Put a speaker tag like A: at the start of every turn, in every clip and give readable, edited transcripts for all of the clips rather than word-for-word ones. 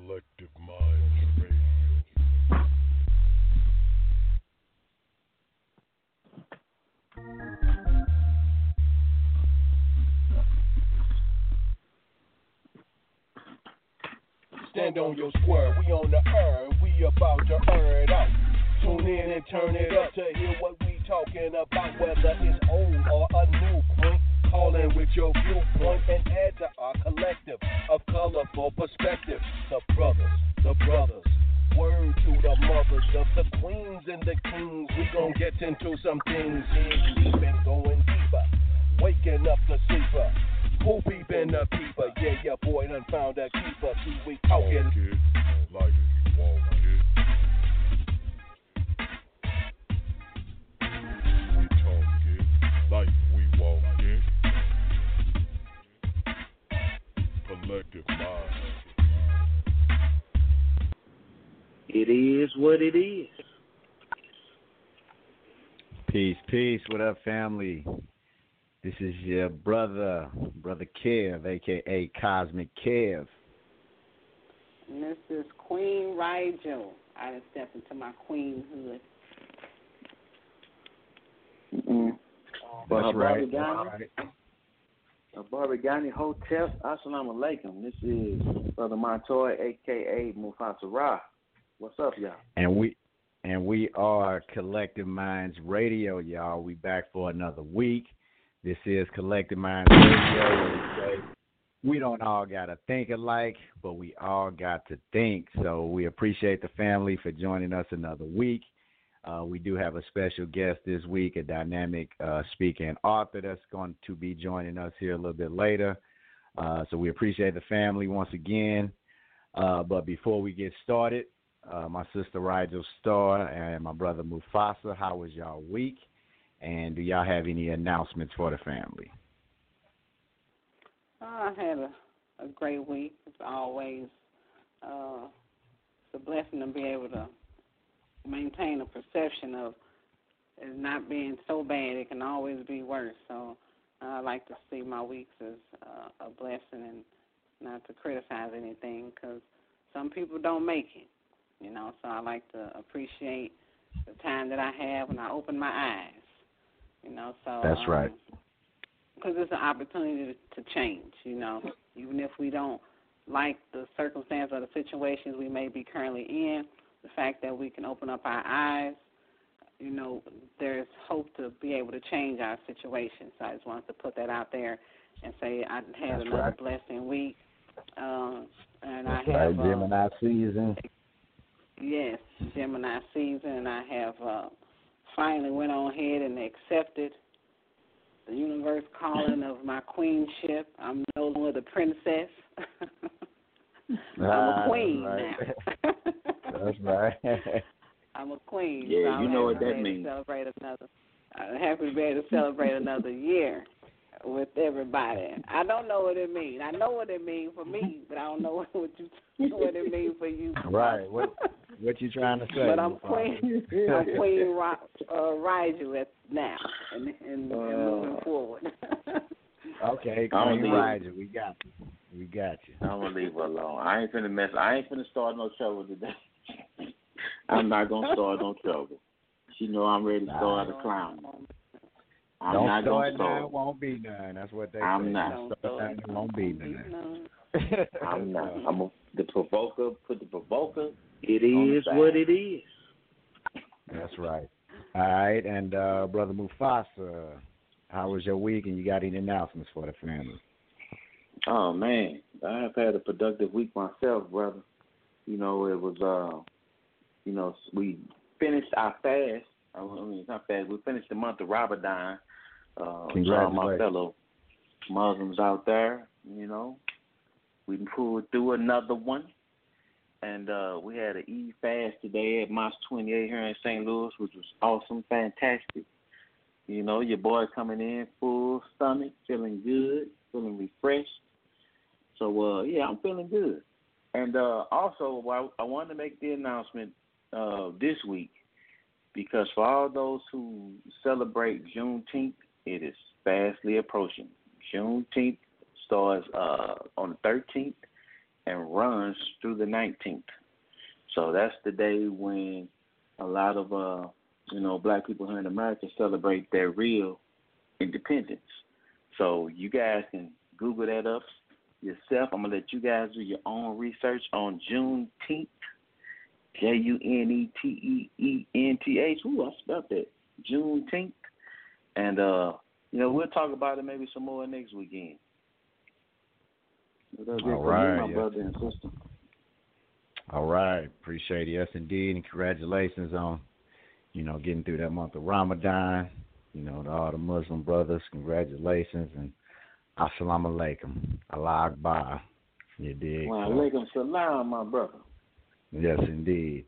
A: Collective Minds Radio. Stand on your square, we on the earth, we about to earn it out. Tune in and turn it up to hear what we talking about, whether it's old or a new point. Call in with your viewpoint and add to our collective of colorful perspective. The brothers, word to the mothers of the queens and the kings. We gon' get into some things, deep and going deeper, waking up the sleeper. Who peepin' the peeper? Yeah, your boy done found a keeper. See, we talking. Kid, like walk it. We talk it like we walk it. Collective mind.
B: It is what it is.
C: Peace. What up, family? This is your brother Kev, a.k.a. Cosmic Kev.
D: And this is Queen Rigel. I done stepped into my queenhood.
C: That's right.
B: Barbagani Hotel, Assalamu Alaikum. This is Brother Montoya, a.k.a. Mufasa Ra. What's up, y'all?
C: And we are Collective Minds Radio, y'all. We back for another week. This is Collective Minds Radio. We don't all got to think alike, but we all got to think. So we appreciate the family for joining us another week. We do have a special guest this week, a dynamic speaker and author that's going to be joining us here a little bit later. So we appreciate the family once again. But before we get started, my sister Rigel Starr and my brother Mufasa, how was y'all week? And do y'all have any announcements for the family?
D: I had a great week. It's always it's a blessing to be able to maintain a perception of it not being so bad. It can always be worse. So I like to see my weeks as a blessing and not to criticize anything because some people don't make it, you know. So I like to appreciate the time that I have when I open my eyes. You know, so
C: that's right.
D: Because it's an opportunity to change. You know, even if we don't like the circumstance or the situations we may be currently in, the fact that we can open up our eyes, you know, there's hope to be able to change our situation. So I just wanted to put that out there and say I had another blessing week, and I have
C: Gemini season.
D: Yes, Gemini season, and I have. Finally went on ahead and accepted the universe calling of my queenship. I'm no longer the princess. I'm a queen now.
C: That's right.
D: I'm a queen.
B: Yeah,
D: so
B: you know what that means.
D: I'm happy to be able to celebrate another year with everybody. I don't know what it means. I know what it means for me, but I don't know what it means for you.
C: Right. What you trying to say?
D: But I'm Queen Rigel now and moving forward.
C: Okay, Queen Rigel, we got you.
B: I'm gonna leave her alone. I ain't finna start no trouble today. I'm not gonna start no trouble. She know I'm ready to start a clown.
C: Don't start none, won't be none. That's what they say.
B: I'm not.
C: Start none, won't be none.
B: I'm not. The provoker. Put the provoker. It is what it is.
C: That's right. All right, and Brother Mufasa, how was your week? And you got any announcements for the family?
B: Oh man, I've had a productive week myself, brother. You know, it was we finished our fast. I mean, it's not fast. We finished the month of Ramadan.
C: Congratulations.
B: All my fellow Muslims out there, you know, we pulled through another one. And we had an Eid fast today at Mosque 28 here in St. Louis, which was awesome, fantastic. You know, your boy coming in full stomach, feeling good, feeling refreshed. So, yeah, I'm feeling good. And also, I wanted to make the announcement this week because for all those who celebrate Juneteenth, it is fastly approaching. Juneteenth starts on the 13th, and runs through the 19th. So that's the day when a lot of black people here in America celebrate their real independence. So you guys can Google that up yourself. I'm gonna let you guys do your own research on Juneteenth, Juneteenth. Ooh, I spelled that. Juneteenth, and we'll talk about it maybe some more next weekend.
C: All right,
B: my brother and sister.
C: All right, appreciate it. Yes, indeed, and congratulations on getting through that month of Ramadan. To all the Muslim brothers, congratulations and assalamu alaikum, Allah Akbar. You dig?
B: Wa alaikum salam, my brother.
C: Yes, indeed.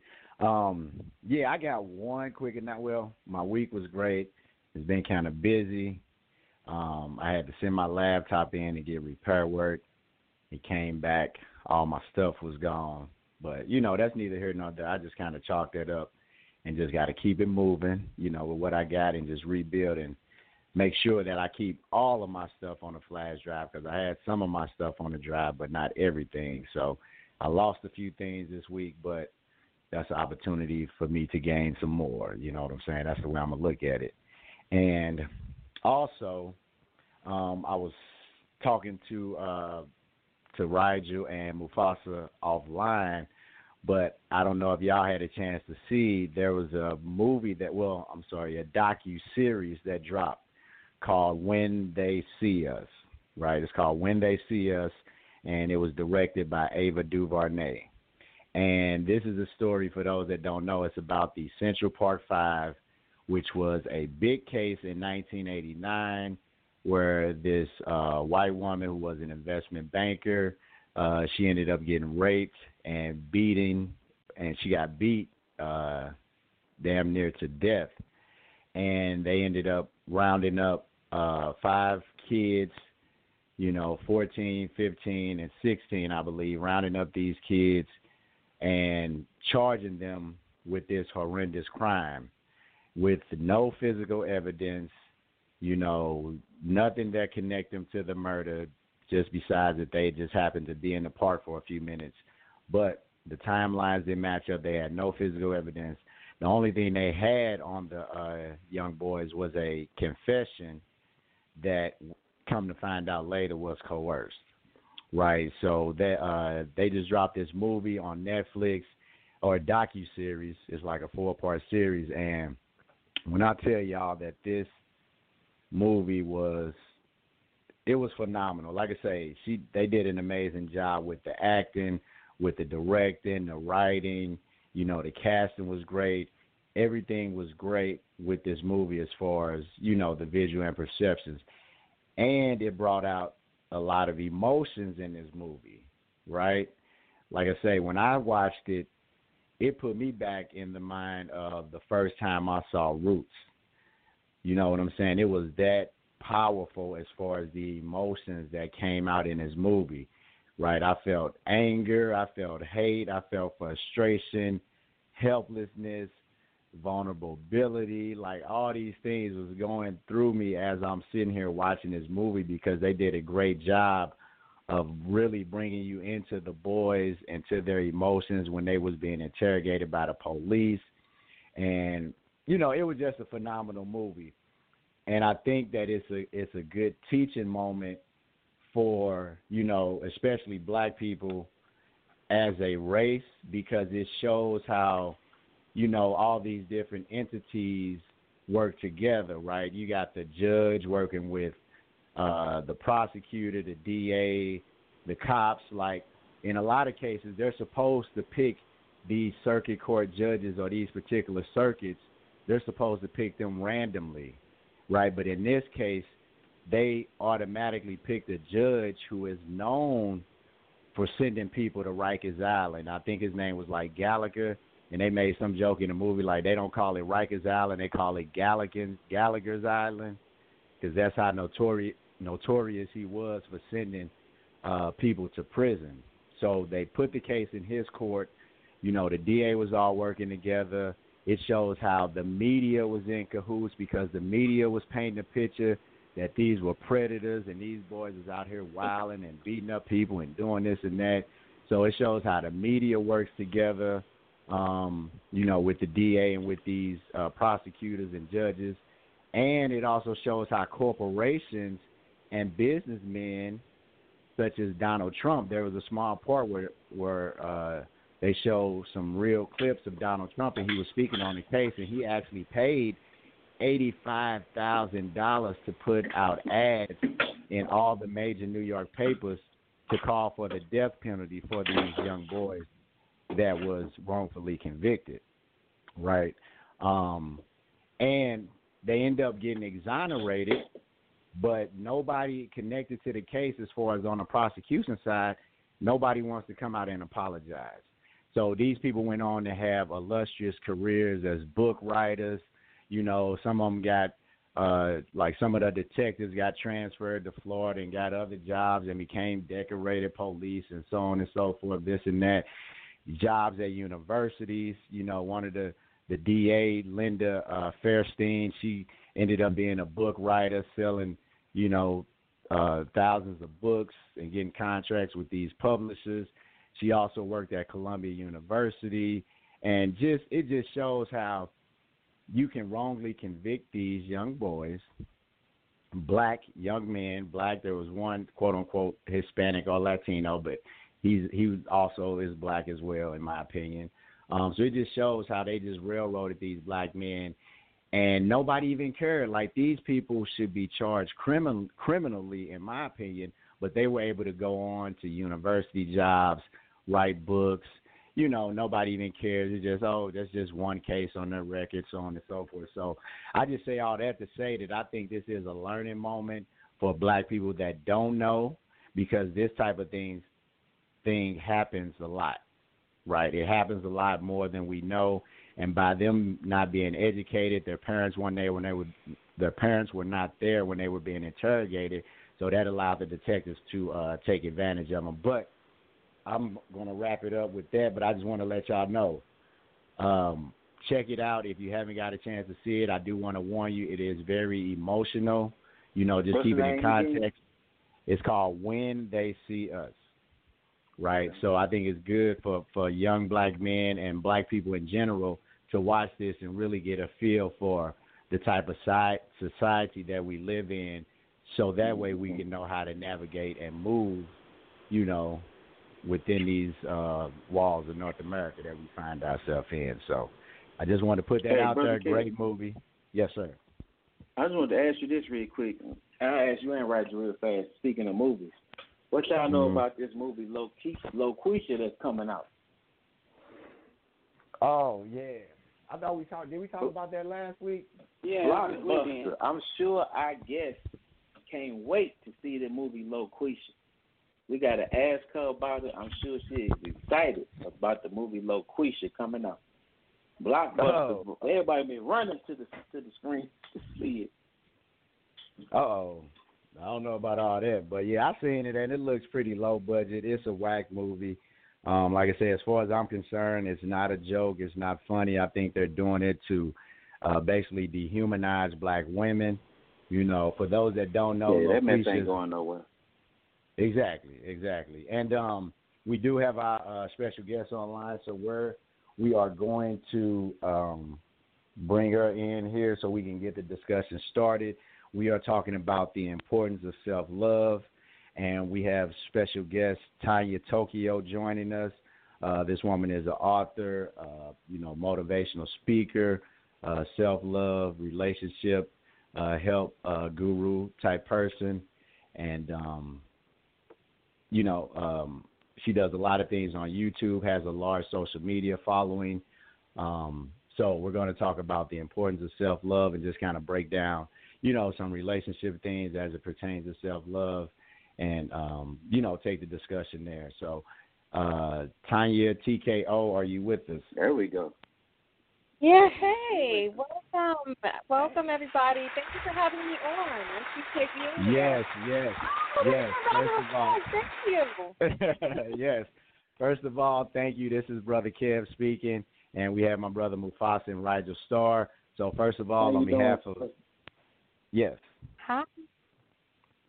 C: I got one quick and my week was great. It's been kind of busy. I had to send my laptop in to get repair work. It came back. All my stuff was gone. But, that's neither here nor there. I just kind of chalked that up and just got to keep it moving, with what I got and just rebuild and make sure that I keep all of my stuff on the flash drive because I had some of my stuff on the drive but not everything. So I lost a few things this week, but that's an opportunity for me to gain some more. You know what I'm saying? That's the way I'm going to look at it. And also, I was talking to Rigel and Mufasa offline, but I don't know if y'all had a chance to see. There was a movie a docu-series that dropped called When They See Us, right? It's called When They See Us, and it was directed by Ava DuVernay. And this is a story, for those that don't know, it's about the Central Park Five, which was a big case in 1989 where this white woman who was an investment banker, she ended up getting raped and she got beat damn near to death. And they ended up rounding up 5 kids, 14, 15, and 16, I believe, rounding up these kids and charging them with this horrendous crime with no physical evidence, nothing that connect them to the murder, just besides that they just happened to be in the park for a few minutes. But the timelines didn't match up. They had no physical evidence. The only thing they had on the young boys was a confession that, come to find out later, was coerced. Right, so they just dropped this movie on Netflix, or a docu-series. It's like a 4-part series, and when I tell y'all that this movie was phenomenal. Like I say, they did an amazing job with the acting, with the directing, the writing. The casting was great. Everything was great with this movie as far as, the visual and perceptions. And it brought out a lot of emotions in this movie, right? Like I say, when I watched it, it put me back in the mind of the first time I saw Roots. You know what I'm saying? It was that powerful as far as the emotions that came out in this movie, right? I felt anger, I felt hate, I felt frustration, helplessness, vulnerability, like all these things was going through me as I'm sitting here watching this movie, because they did a great job of really bringing you into the boys and to their emotions when they was being interrogated by the police. And, it was just a phenomenal movie. And I think that it's a good teaching moment for, especially black people as a race, because it shows how, all these different entities work together, right? You got the judge working with the prosecutor, the DA, the cops. Like, in a lot of cases, they're supposed to pick these circuit court judges or these particular circuits. They're supposed to pick them randomly, right? But in this case, they automatically picked a judge who is known for sending people to Rikers Island. I think his name was like Gallagher, and they made some joke in the movie like they don't call it Rikers Island, they call it Gallagher's Island, because that's how notorious he was for sending people to prison. So they put the case in his court. The DA was all working together. It shows how the media was in cahoots, because the media was painting a picture that these were predators and these boys was out here wilding and beating up people and doing this and that. So it shows how the media works together, with the DA and with these prosecutors and judges. And it also shows how corporations and businessmen, such as Donald Trump, there was a small part where they showed some real clips of Donald Trump, and he was speaking on the case, and he actually paid $85,000 to put out ads in all the major New York papers to call for the death penalty for these young boys that was wrongfully convicted, right? And they end up getting exonerated, but nobody connected to the case as far as on the prosecution side, nobody wants to come out and apologize. So these people went on to have illustrious careers as book writers. Some of them got, like some of the detectives got transferred to Florida and got other jobs and became decorated police and so on and so forth, this and that. Jobs at universities. One of the DA, Linda Fairstein, she ended up being a book writer, selling, thousands of books and getting contracts with these publishers. She also worked at Columbia University, and it just shows how you can wrongly convict these young boys, black young men. Black, there was one quote unquote Hispanic or Latino, but he also is black as well, in my opinion. So it just shows how they just railroaded these black men, and nobody even cared. Like, these people should be charged criminally, in my opinion, but they were able to go on to university jobs, write books. Nobody even cares. It's just, that's just one case on their record, so on and so forth. So I just say all that to say that I think this is a learning moment for black people that don't know, because this type of thing happens a lot, right? It happens a lot more than we know. And by them not being educated, their parents were not there when they were being interrogated, so that allowed the detectives to take advantage of them. But I'm going to wrap it up with that, but I just want to let y'all know. Check it out if you haven't got a chance to see it. I do want to warn you, it is very emotional. Just keep it in context. It's called When They See Us, right? So I think it's good for young black men and black people in general to watch this and really get a feel for the type of society that we live in, so that way we can know how to navigate and move, within these walls of North America that we find ourselves in. So I just want to put that out there. Great movie. Yes, sir.
B: I just wanted to ask you this real quick. I'll ask you and Roger real fast. Speaking of movies, what y'all know about this movie Loquisha that's coming out?
C: Oh, yeah. I thought did we talk about that last week?
D: Yeah,
B: Blockbuster. I'm sure our guests can't wait to see the movie Loquisha. We got to ask her about it. I'm sure she is excited about the movie Loquisha coming out. Blockbuster. Oh. Everybody been running to the screen to see it.
C: I don't know about all that, but yeah, I've seen it and it looks pretty low budget. It's a whack movie. Like I said, as far as I'm concerned, it's not a joke. It's not funny. I think they're doing it to basically dehumanize black women. For those that don't know,
B: that mess ain't going nowhere.
C: Exactly. And we do have our special guest online, so we are going to bring her in here so we can get the discussion started. We are talking about the importance of self-love, and we have special guest Tanya Tokyo joining us. This woman is an author, motivational speaker, self-love, relationship help guru type person, and she does a lot of things on YouTube, has a large social media following. So we're going to talk about the importance of self-love and just kind of break down, some relationship things as it pertains to self-love and, take the discussion there. So, Tanya TKO, are you with us?
B: There we go.
E: Yeah, hey, welcome everybody. Thank you for having me on. I appreciate you.
C: Yes. First of all,
E: thank you.
C: Yes. First of all, thank you. This is Brother Kev speaking, and we have my brother Mufasa and Rigel Star. So first of all, on behalf of yes.
E: Hi.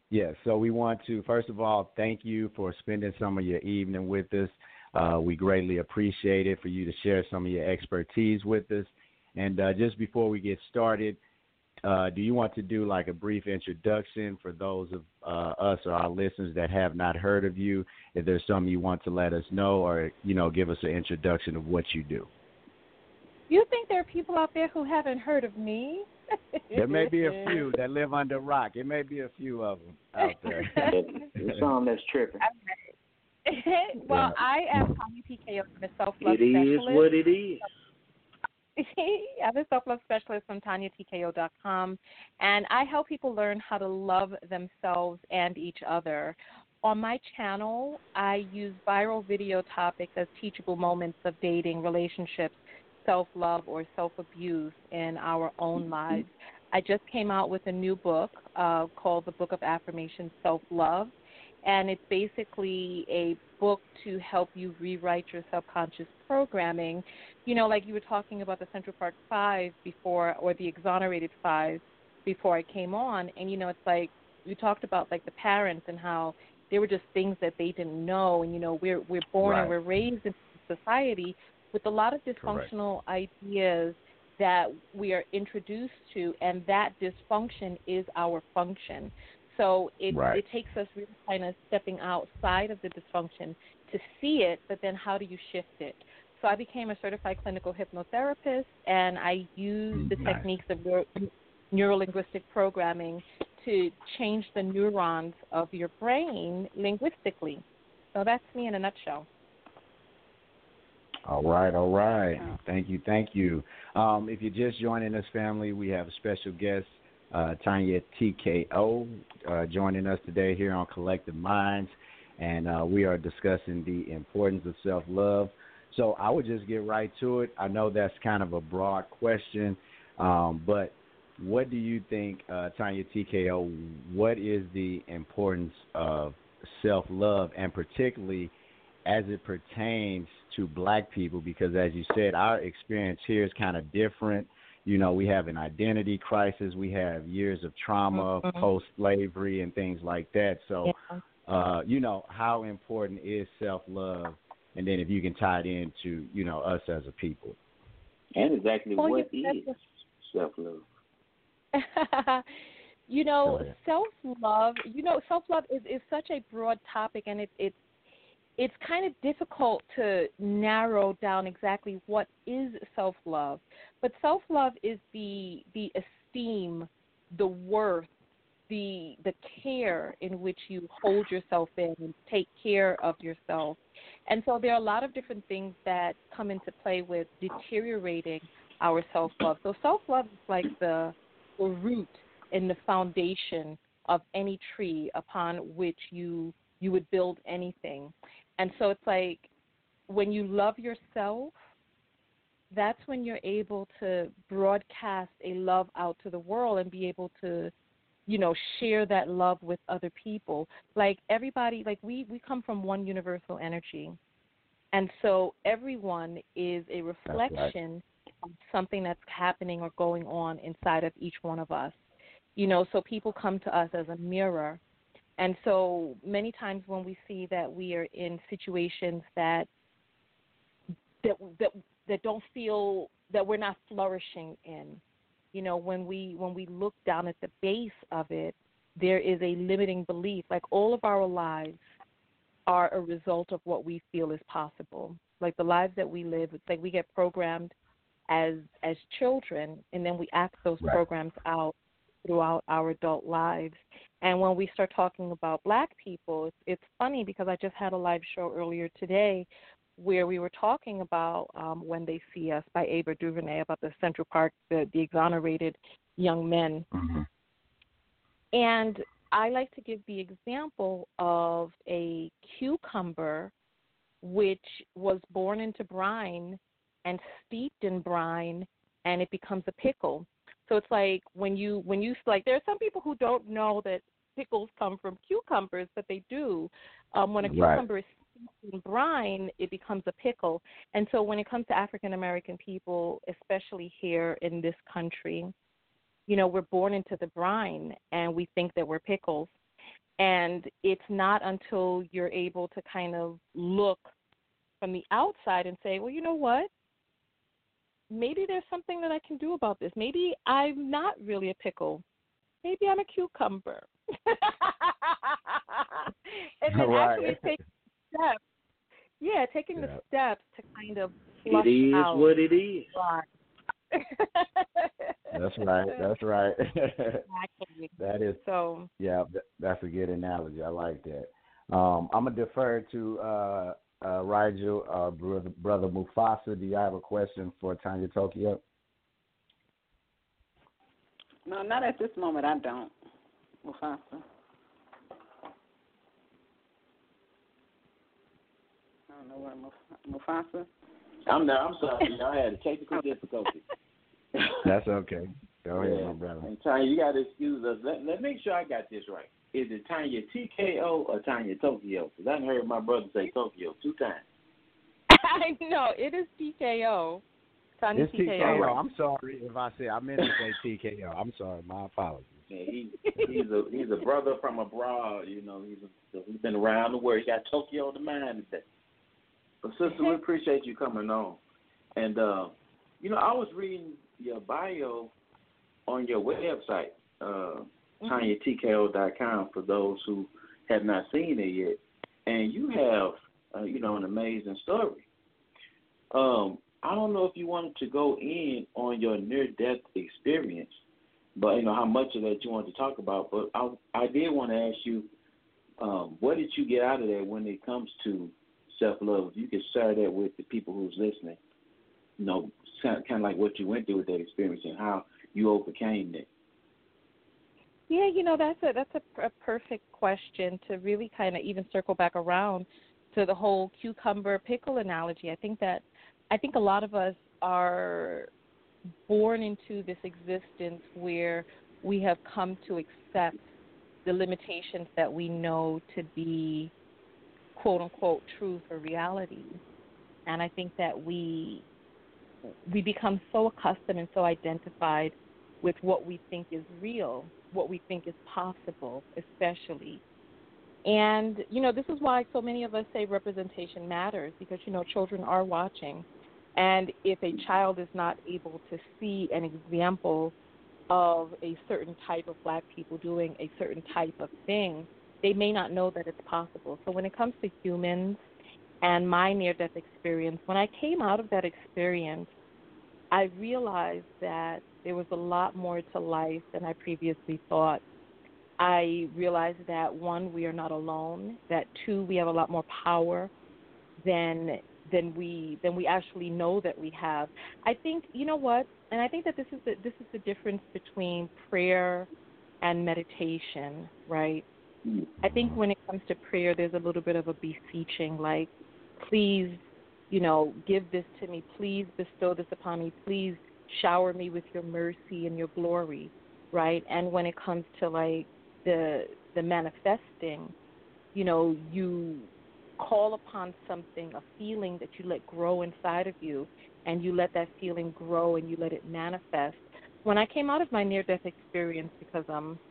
C: Yes, so we want to, first of all, thank you for spending some of your evening with us. We greatly appreciate it for you to share some of your expertise with us. And just before we get started, do you want to do like a brief introduction for those of us or our listeners that have not heard of you? If there's something you want to let us know, or give us an introduction of what you do.
E: You think there are people out there who haven't heard of me?
C: There may be a few that live under a rock. It may be a few of them out there.
B: There's some that's tripping.
E: Well, I am Tanya TKO. I'm a self-love
B: It is
E: specialist.
B: what it is.
E: I'm a self-love specialist from TanyaTKO.com, and I help people learn how to love themselves and each other. On my channel, I use viral video topics as teachable moments of dating, relationships, self-love, or self-abuse in our own lives. I just came out with a new book called The Book of Affirmation, Self-Love, and it's basically a book to help you rewrite your subconscious programming. Like you were talking about the Central Park Five before, or the Exonerated Five before I came on, and it's like you talked about like the parents and how they were just things that they didn't know, and we're born
C: Right.
E: and we're raised in society with a lot of dysfunctional ideas that we are introduced to, and that dysfunction is our function. So it takes us really kind of stepping outside of the dysfunction to see it, but then how do you shift it? So I became a certified clinical hypnotherapist, and I use the techniques of neuro-linguistic programming to change the neurons of your brain linguistically. So that's me in a nutshell.
C: All right. Thank you. If you're just joining us, family, we have a special guest, Tanya TKO, joining us today here on Collective Minds, and we are discussing the importance of self-love. So I would just get right to it. I know that's kind of a broad question, but what do you think, Tanya TKO, what is the importance of self-love, and particularly as it pertains to black people? Because as you said, our experience here is kind of different. We have an identity crisis. We have years of trauma, post-slavery, and things like that. So, how important is self-love? And then if you can tie it into, us as a people.
B: And exactly what is self-love?
E: Self-love, self-love is such a broad topic, and it's kind of difficult to narrow down exactly what is self-love. But self-love is the esteem, the worth, the care in which you hold yourself in and take care of yourself. And so there are a lot of different things that come into play with deteriorating our self-love. So self-love is like the root and the foundation of any tree upon which you would build anything. And so it's like when you love yourself, that's when you're able to broadcast a love out to the world and be able to, share that love with other people. Like everybody, like we come from one universal energy. And so everyone is a reflection of something that's happening or going on inside of each one of us. So people come to us as a mirror. And so many times when we see that we are in situations that don't feel that we're not flourishing in, when we look down at the base of it, there is a limiting belief. Like all of our lives are a result of what we feel is possible. Like the lives that we live, it's like we get programmed as children, and then we act those programs out throughout our adult lives. And when we start talking about black people, it's funny because I just had a live show earlier today where we were talking about When They See Us by Ava DuVernay, about the Central Park, the exonerated young men.
C: Mm-hmm.
E: And I like to give the example of a cucumber which was born into brine and steeped in brine, and it becomes a pickle. So it's like when you like, there are some people who don't know that pickles come from cucumbers, but they do. When a cucumber is steeped in brine, it becomes a pickle. And so when it comes to African American people, especially here in this country, we're born into the brine and we think that we're pickles. And it's not until you're able to kind of look from the outside and say, well, you know what? Maybe there's something that I can do about this. Maybe I'm not really a pickle. Maybe I'm a cucumber. And then actually take steps. Yeah, taking the steps to kind of flush
B: it is
E: out.
B: what it is.
C: That's right. That's right.
E: Exactly.
C: That is.
E: So.
C: Yeah, that's a good analogy. I like that. I'm gonna defer to Rigel, brother Mufasa. Do you have a question for Tanya Tokyo?
D: No, not at this moment. I don't, Mufasa. I don't know where Mufasa.
B: I'm sorry. I had a technical difficulty.
C: That's okay. Go ahead, my brother.
B: And Tanya, you got to excuse us. Let me make sure I got this right. Is it Tanya TKO or Tanya Tokyo? Because I heard my brother say Tokyo 2 times.
E: I know. It is TKO. Tanya
C: It's TKO. I'm sorry if I said I meant to say TKO. I'm sorry. My apologies.
B: Yeah, he's a brother from abroad. You know, he's been around the world. He got Tokyo on the mind today. But sister, we appreciate you coming on. And you know, I was reading your bio on your website, TanyaTKO.com, for those who have not seen it yet. And you have, you know, an amazing story. I don't know if you wanted to go in on your near-death experience, but, you know, how much of that you wanted to talk about. But I did want to ask you, what did you get out of that when it comes to self-love? If you could share that with the people who's listening, you know, kind of like what you went through with that experience and how you overcame it.
E: Yeah, you know, that's a perfect question to really kind of even circle back around to the whole cucumber pickle analogy. I think a lot of us are born into this existence where we have come to accept the limitations that we know to be quote unquote truth or reality. And I think that we become so accustomed and so identified with what we think is real, what we think is possible, especially. And, you know, this is why so many of us say representation matters, because, you know, children are watching. And if a child is not able to see an example of a certain type of black people doing a certain type of thing, they may not know that it's possible. So when it comes to humans and my near-death experience, when I came out of that experience, I realized that there was a lot more to life than I previously thought. I realized that, one, we are not alone, that, two, we have a lot more power than we actually know that we have. I think, you know what, and I think that this is the difference between prayer and meditation, right? I think when it comes to prayer, there's a little bit of a beseeching, like, please, you know, give this to me. Please bestow this upon me. Please shower me with your mercy and your glory, right? And when it comes to, like, the manifesting, you know, you call upon something, a feeling that you let grow inside of you, and you let that feeling grow and you let it manifest. When I came out of my near-death experience, because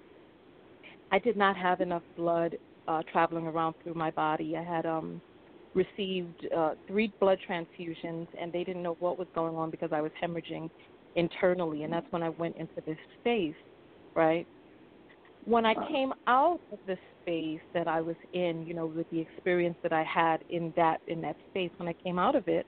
E: I did not have enough blood traveling around through my body. I had received 3 blood transfusions, and they didn't know what was going on because I was hemorrhaging internally, and that's when I went into this space, right? When I came out of the space that I was in, you know, with the experience that I had in that space, when I came out of it,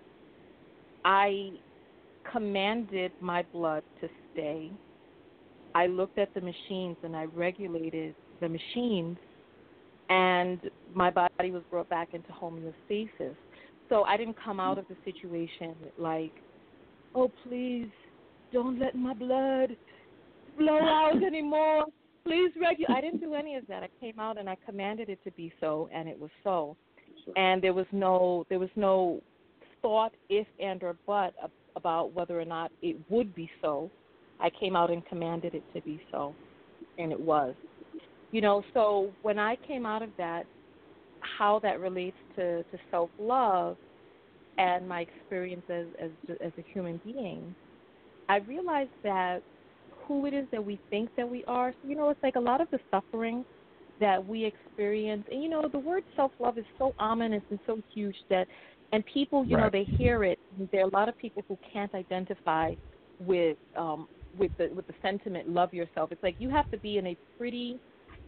E: I commanded my blood to stay. I looked at the machines and I regulated the machines, and my body was brought back into homeostasis. So I didn't come out of the situation like, oh, please, don't let my blood flow out anymore. Please regulate. I didn't do any of that. I came out and I commanded it to be so, and it was so. And there was no thought, if and or but, about whether or not it would be so. I came out and commanded it to be so, and it was. You know, so when I came out of that, how that relates to self-love and my experience as a human being, I realized that who it is that we think that we are. So, you know, it's like a lot of the suffering that we experience. And, you know, the word self-love is so ominous and so huge that, and people, you know,
C: Right.
E: they hear it. There are a lot of people who can't identify with the sentiment "love yourself." It's like you have to be in a pretty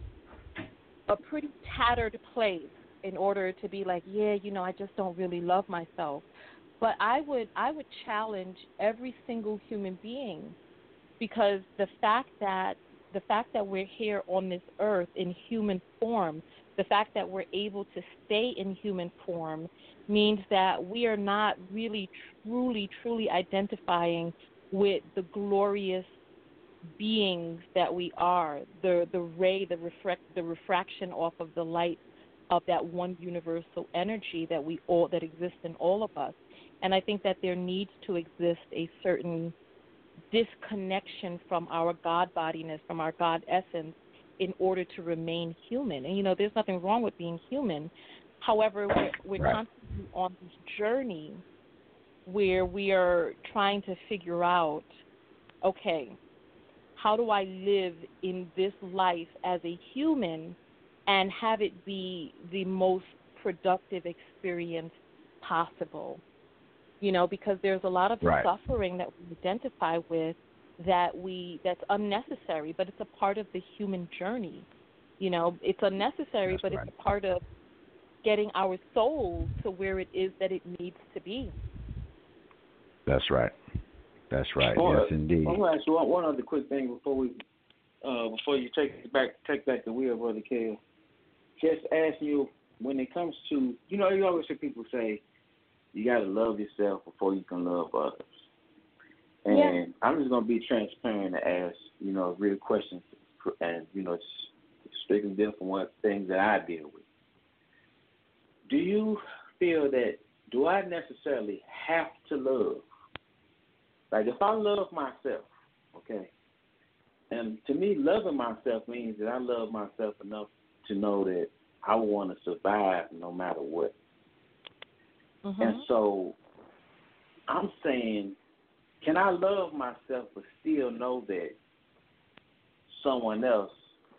E: tattered place in order to be like, yeah, you know, I just don't really love myself. But I would challenge every single human being, because the fact that we're here on this earth in human form, the fact that we're able to stay in human form means that we are not really truly identifying with the glorious beings that we are, the ray, the refraction off of the light of that one universal energy that exists in all of us. And I think that there needs to exist a certain disconnection from our God bodiness, from our God essence, in order to remain human. And, you know, there's nothing wrong with being human. However, we're
C: Right.
E: constantly on this journey where we are trying to figure out, okay, how do I live in this life as a human and have it be the most productive experience possible? You know, because there's a lot of
C: Right.
E: suffering that we identify with that's unnecessary, but it's a part of the human journey. You know, it's unnecessary,
C: That's
E: but
C: right.
E: it's a part of getting our soul to where it is that it needs to be.
C: That's right. That's right.
B: Well,
C: Yes, indeed.
B: I'm gonna ask you one other quick thing before you take back the wheel, Brother Kale. Just ask you, when it comes to, you know, you always hear people say you got to love yourself before you can love others. And
E: Yeah.
B: I'm just gonna be transparent and ask, you know, real questions, and you know, it's strictly different from what things that I deal with. Do you feel that? Do I necessarily have to love? Like, if I love myself, okay, and to me, loving myself means that I love myself enough to know that I want to survive no matter what.
E: Mm-hmm.
B: And so I'm saying, can I love myself but still know that someone else,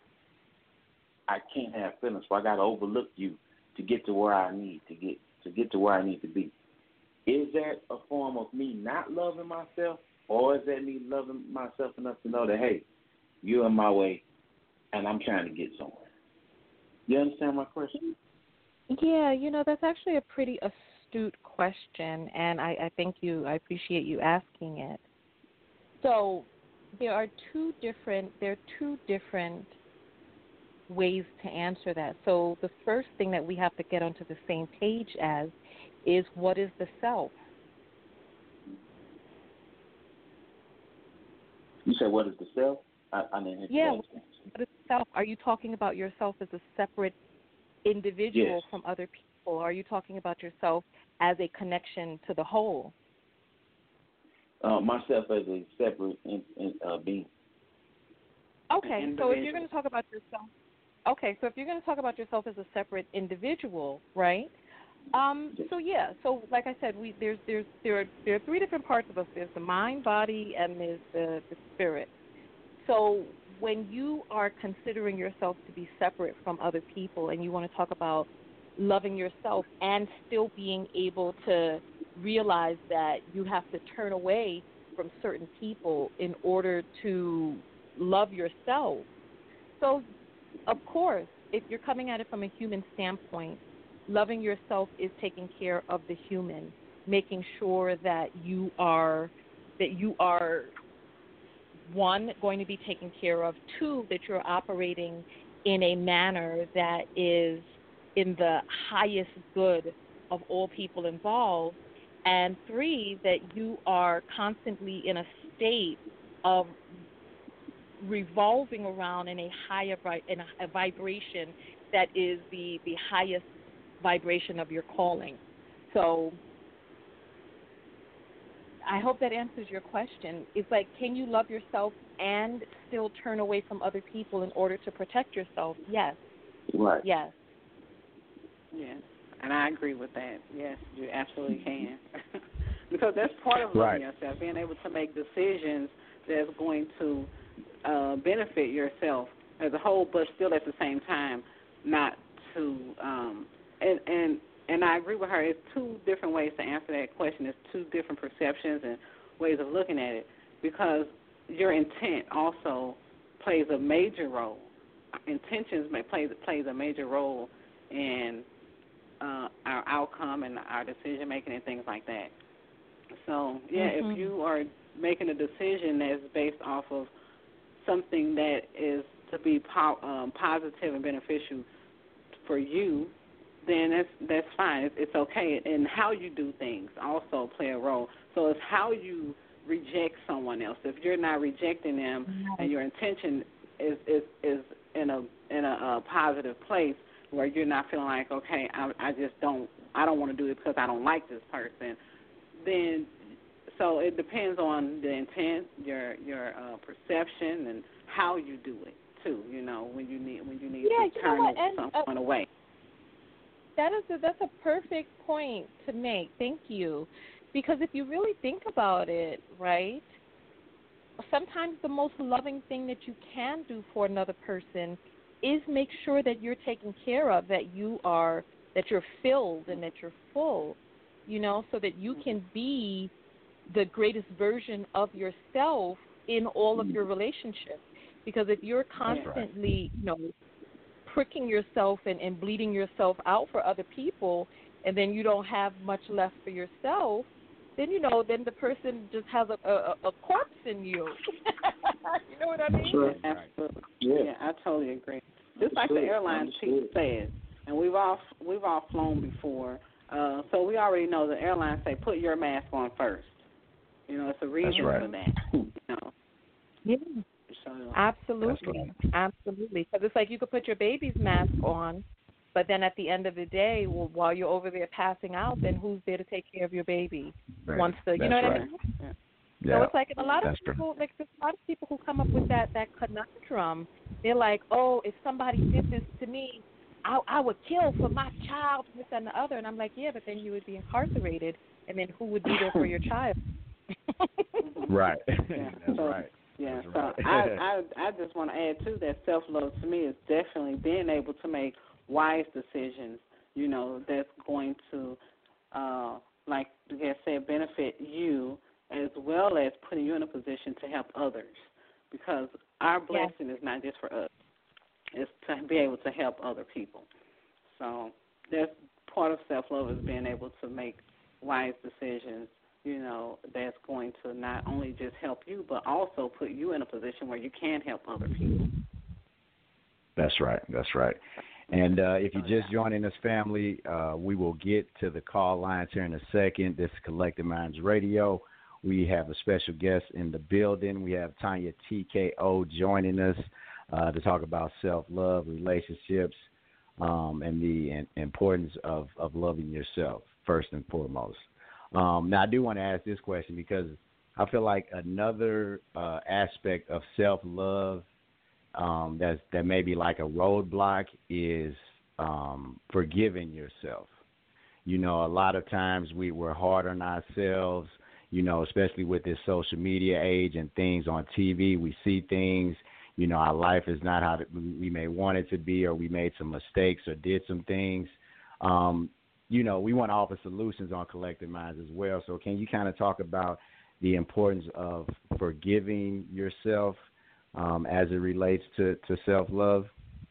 B: I can't have feelings, so I got to overlook you to get to where I need to get to where I need to be? Is that a form of me not loving myself, or is that me loving myself enough to know that, hey, you're in my way and I'm trying to get somewhere? You understand my question?
E: Yeah, you know, that's actually a pretty astute question, and I appreciate you asking it. So there are two different ways to answer that. So the first thing that we have to get onto the same page as is, what is the self?
B: You said, what is the self? I didn't hear
E: Yeah,
B: you.
E: what is the self? Are you talking about yourself as a separate individual
B: Yes.
E: from other people? Or are you talking about yourself as a connection to the whole?
B: Myself as a separate being.
E: Okay, so if you're going to talk about yourself as a separate individual, right? So like I said, there are three different parts of us. There's the mind, body, and there's the spirit. So when you are considering yourself to be separate from other people, and you want to talk about loving yourself and still being able to realize that you have to turn away from certain people in order to love yourself. So, of course, if you're coming at it from a human standpoint, loving yourself is taking care of the human, making sure that you are one, going to be taken care of, two, that you're operating in a manner that is in the highest good of all people involved, and three, that you are constantly in a state of revolving around in a higher a vibration that is the highest vibration of your calling. So I hope that answers your question. It's like, can you love yourself and still turn away from other people in order to protect yourself? Yes.
B: Right.
E: Yes.
D: Yes, and I agree with that. Yes, you absolutely can. Because that's part of
C: Right.
D: loving yourself, being able to make decisions that's going to benefit yourself as a whole, but still at the same time not to. And I agree with her. It's two different ways to answer that question. It's two different perceptions and ways of looking at it, because your intent also plays a major role. Intentions plays a major role in our outcome and our decision making and things like that. So if you are making a decision that's based off of something that is to be positive and beneficial for you, then that's fine. It's okay. And how you do things also play a role. So it's how you reject someone else. If you're not rejecting them and your intention is in a positive place where you're not feeling like, okay, I don't want to do it because I don't like this person, then so it depends on the intent, your perception, and how you do it too. You know, when you need to turn someone away.
E: That's a perfect point to make. Thank you. Because if you really think about it, right, sometimes the most loving thing that you can do for another person is make sure that you're taken care of, that you're filled and that you're full, you know, so that you can be the greatest version of yourself in all of your relationships. Because if you're constantly, you know, pricking yourself and bleeding yourself out for other people, and then you don't have much left for yourself, then, you know, then the person just has a corpse in you. You know what I mean?
D: Sure. Absolutely. Yeah, I totally agree. Just like the airline chief said, and we've all flown before, so we already know the airlines say put your mask on first. You know, it's a reason for that. You know.
E: Yeah. So, absolutely. Absolutely. Because it's like you could put your baby's mask on, but then at the end of the day, while you're over there passing out, then who's there to take care of your baby?
C: Right.
E: You know what I mean?
C: Yeah.
E: So it's like a lot of people, like there's a lot of people who come up with that conundrum. They're like, oh, if somebody did this to me, I would kill for my child, this and the other. And I'm like, yeah, but then you would be incarcerated, and then who would be there for your child?
C: Right.
D: Yeah.
C: That's right.
D: Yeah,
C: That's
D: so
C: right.
D: I just want to add too that self-love to me is definitely being able to make wise decisions, you know, that's going to, like you had said, benefit you as well as putting you in a position to help others, because our blessing is not just for us. It's to be able to help other people. So that's part of self-love, is being able to make wise decisions, you know, that's going to not only just help you, but also put you in a position where you can help other people.
C: That's right. That's right. And if you're just joining us, family, we will get to the call lines here in a second. This is Collective Minds Radio. We have a special guest in the building. We have Tanya TKO joining us to talk about self-love, relationships, and the importance of loving yourself first and foremost. Now, I do want to ask this question because I feel like another aspect of self-love that may be like a roadblock is forgiving yourself. You know, a lot of times we're hard on ourselves, you know, especially with this social media age and things on TV. We see things, you know, our life is not how we may want it to be, or we made some mistakes or did some things. You know, we want to offer solutions on Collective Minds as well. So can you kind of talk about the importance of forgiving yourself as it relates to self-love?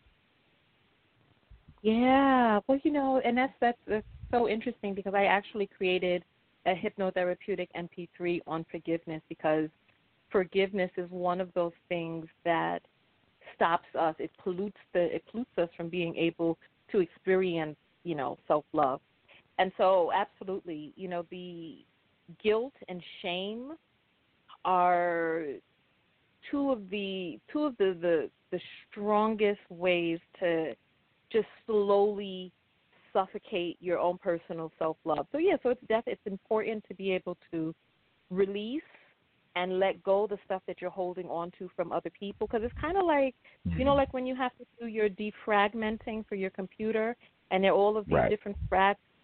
E: Yeah. Well, you know, and that's so interesting because I actually created a hypnotherapeutic MP3 on forgiveness, because forgiveness is one of those things that stops us. It pollutes us from being able to experience, you know, self-love. And so absolutely, you know, the guilt and shame are two of the strongest ways to just slowly suffocate your own personal self-love. So yeah, so it's important to be able to release and let go the stuff that you're holding on to from other people, because it's kind of like, you know, like when you have to do your defragmenting for your computer, and there are all of these different fragments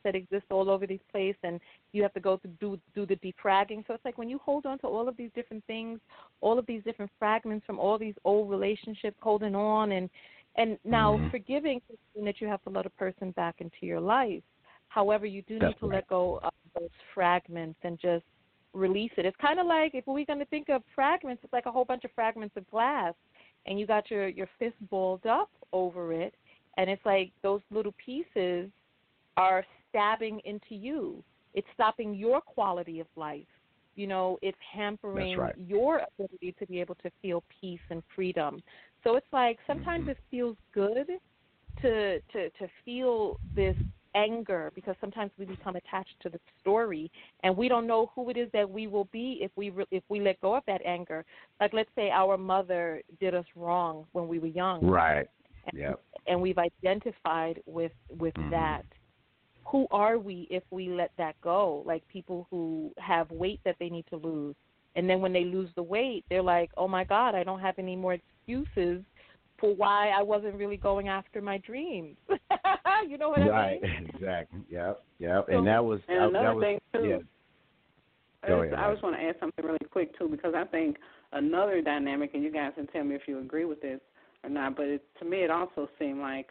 E: that exist all over this place, and you have to go to do the defragging. So it's like when you hold on to all of these different things, all of these different fragments from all these old relationships, holding on, and now forgiving doesn't mean that you have to let a person back into your life. However, you do need to let go of those fragments and just release it. It's kind of like, if we're going to think of fragments, it's like a whole bunch of fragments of glass, and you got your fist balled up over it, and it's like those little pieces are stabbing into you. It's stopping your quality of life. You know, it's hampering your ability to be able to feel peace and freedom. So it's like sometimes it feels good to feel this anger, because sometimes we become attached to the story, and we don't know who it is that we will be if we let go of that anger. Like, let's say our mother did us wrong when we were young,
C: right?
E: And we've identified with that. Who are we if we let that go? Like people who have weight that they need to lose, and then when they lose the weight, they're like, "Oh my God, I don't have any more excuses for why I wasn't really going after my dreams." You know what I mean?
C: Right, exactly. Yep.
D: So,
C: And that was
D: another thing too.
C: Yeah. Go ahead.
D: I just want to add something really quick too, because I think another dynamic, and you guys can tell me if you agree with this or not, but to me it also seemed like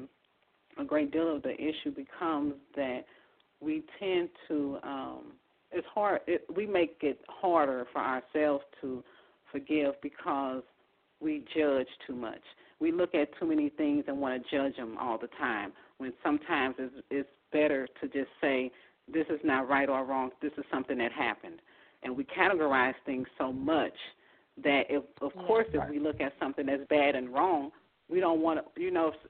D: a great deal of the issue becomes that we tend to it's hard. We make it harder for ourselves to forgive because we judge too much. We look at too many things and want to judge them all the time, when sometimes it's better to just say, this is not right or wrong, this is something that happened. And we categorize things so much that, if we look at something that's bad and wrong, we don't want to,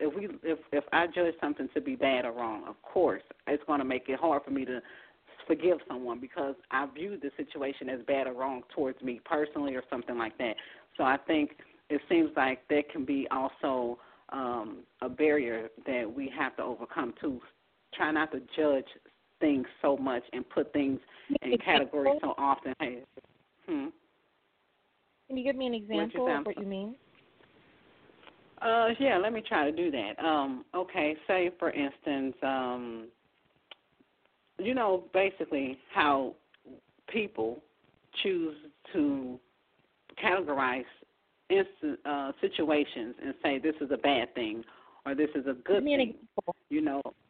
D: if I judge something to be bad or wrong, of course, it's going to make it hard for me to forgive someone because I view the situation as bad or wrong towards me personally or something like that. So I think it seems like there can be also a barrier that we have to overcome too. Try not to judge things so much and put things in categories so often. Hey,
E: Can you give me an example of what you mean?
D: Yeah, let me try to do that. Okay, say, for instance, basically how people choose to categorize situations and say this is a bad thing or this is a good thing. Give me an example.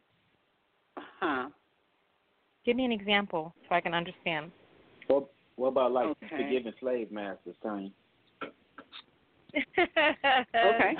E: Give me an example so I can understand.
B: What about forgiving slave masters, Tony?
D: Okay.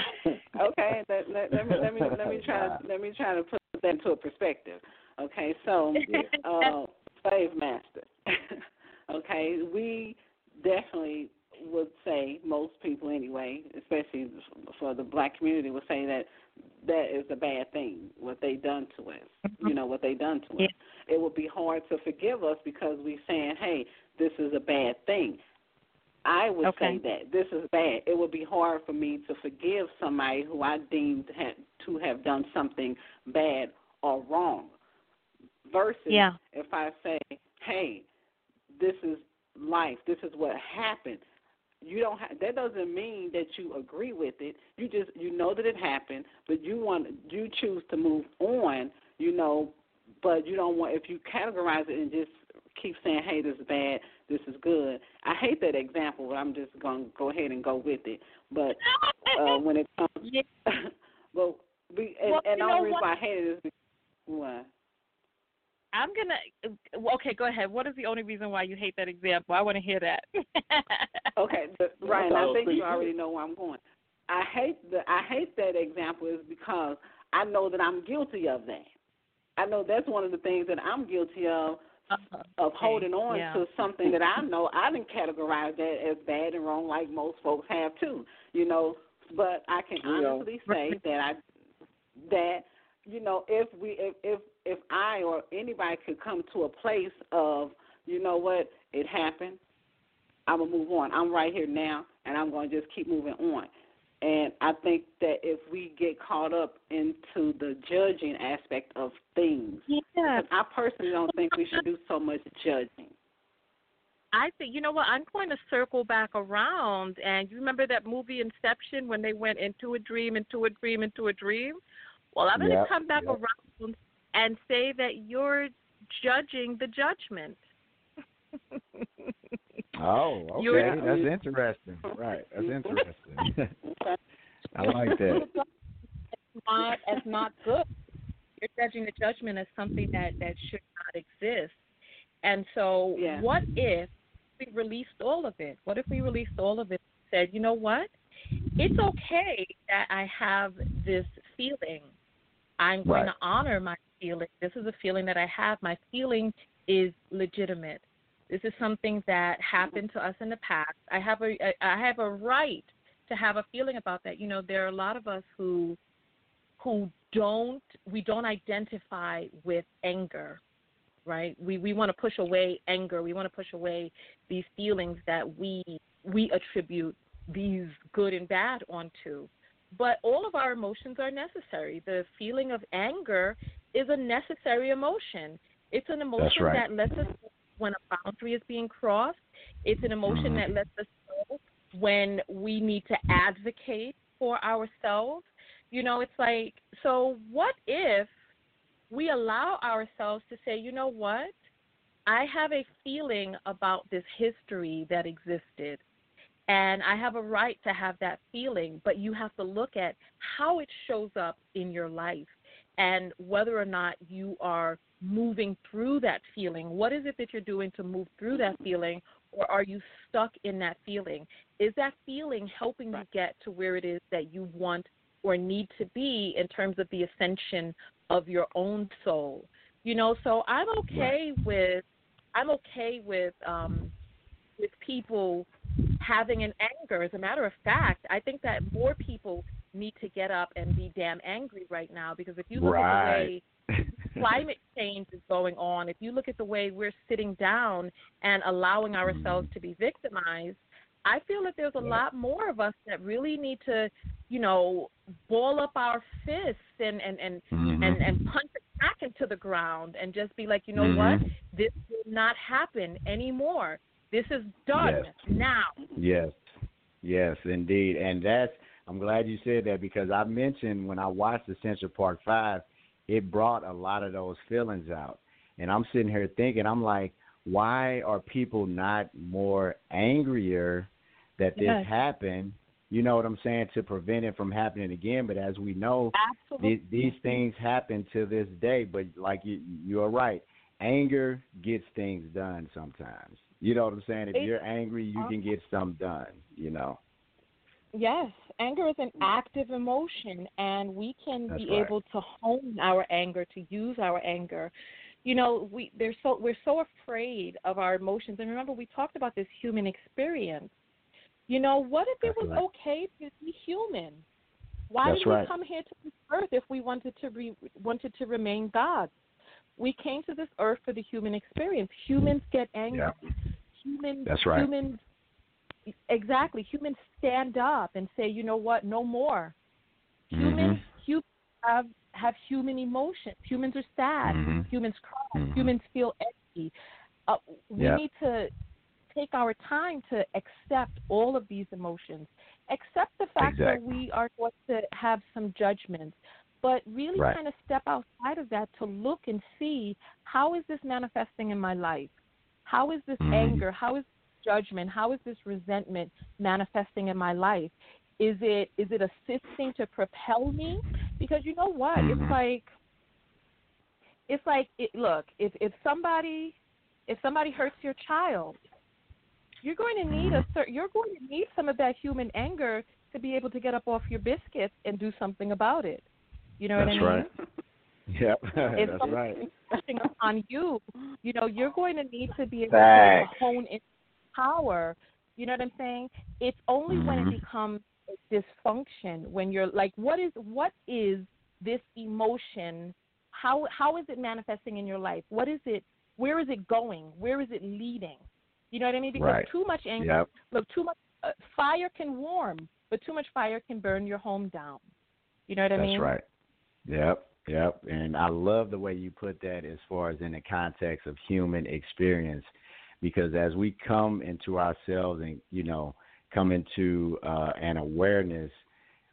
D: Let me try to put that into a perspective. Okay, so slave master. Okay, we definitely would say, most people anyway, especially for the black community, would say that is a bad thing, what they done to us. What they done to us. It would be hard to forgive us because we're saying, hey, this is a bad thing. I would say that this is bad. It would be hard for me to forgive somebody who I deemed to have done something bad or wrong, versus if I say, hey, this is life, this is what happened. That doesn't mean that you agree with it. You know that it happened, but you choose to move on, but you don't want, if you categorize it and just keep saying, hey, this is bad, this is good. I hate that example, but I'm just going to go ahead and go with it. But when it comes, the only reason why I hate it is because, what?
E: I'm going to, okay, go ahead. What is the only reason why you hate that example? I want to hear that.
D: Okay, Ryan, I think you already know where I'm going. I hate that example is because I know that I'm guilty of that. I know that's one of the things that I'm guilty of holding on to something that I know I didn't categorize that as bad and wrong like most folks have too, But I can honestly say that if I or anybody could come to a place of, what, it happened, I'm going to move on. I'm right here now, and I'm going to just keep moving on. And I think that if we get caught up into the judging aspect of things, because I personally don't think we should do so much judging.
E: I think, you know what, I'm going to circle back around. And you remember that movie Inception when they went into a dream, into a dream, into a dream? Well, I'm going to come back around and say that you're judging the judgment.
C: Oh, okay. That's interesting. Right. That's interesting. I like that.
E: As not good. You're judging the judgment as something that should not exist. And so what if we released all of it? What if we released all of it and said, you know what? It's okay that I have this feeling. I'm going to honor my feeling. This is a feeling that I have. My feeling is legitimate. This is something that happened to us in the past. I have a right to have a feeling about that. You know, there are a lot of us who don't identify with anger, right? We want to push away anger. We want to push away these feelings that we attribute these good and bad onto. But all of our emotions are necessary. The feeling of anger is a necessary emotion. It's an emotion that lets us know when a boundary is being crossed. It's an emotion that lets us know when we need to advocate for ourselves. You know, it's like, so what if we allow ourselves to say, you know what? I have a feeling about this history that existed, and I have a right to have that feeling, but you have to look at how it shows up in your life and whether or not you are moving through that feeling. What is it that you're doing to move through that feeling, or are you stuck in that feeling? Is that feeling helping you get to where it is that you want or need to be in terms of the ascension of your own soul? You know, so I'm okay with people having an anger. As a matter of fact, I think that more people need to get up and be damn angry right now, because if you look at the way climate change is going on, if you look at the way we're sitting down and allowing ourselves to be victimized, I feel that there's a lot more of us that really need to, you know, ball up our fists and punch it back into the ground and just be like, you know what, this will not happen anymore. This is done now.
C: Yes, indeed. And I'm glad you said that, because I mentioned when I watched Essential Part 5, it brought a lot of those feelings out. And I'm sitting here thinking, I'm like, why are people not more angrier that this happened? You know what I'm saying? To prevent it from happening again. But as we know, these things happen to this day. But like you're right, anger gets things done sometimes. You know what I'm saying? If you're angry, you can get something done, you know.
E: Yes, anger is an active emotion, and we can be able to hone our anger, to use our anger. You know, we're so afraid of our emotions. And remember, we talked about this human experience. You know, what if it was okay to be human? Why did we come here to this earth if we wanted to remain gods? We came to this earth for the human experience. Humans get angry. Humans stand up and say, you know what, no more. Humans have human emotions. Humans are sad. Humans cry. Humans feel empty. We need to take our time to accept all of these emotions. Accept the fact that we are going to have some judgments, but really kind of step outside of that to look and see, how is this manifesting in my life? How is this anger? How is judgment? How is this resentment manifesting in my life? Is it assisting to propel me? Because you know what? Look, if somebody hurts your child, you're going to need some of that human anger to be able to get up off your biscuits and do something about it. You know what I mean?
C: Right. Yep,
E: if
C: that's right.
E: Pushing upon you, you know, you're going to need to be able to hone in power. You know what I'm saying? It's only when it becomes dysfunction, when you're like, what is this emotion? How is it manifesting in your life? What is it? Where is it going? Where is it leading? You know what I mean? Because too much anger, too much fire can warm, but too much fire can burn your home down. You know what I mean?
C: That's right. Yep. And I love the way you put that as far as in the context of human experience, because as we come into ourselves and, you know, come into an awareness,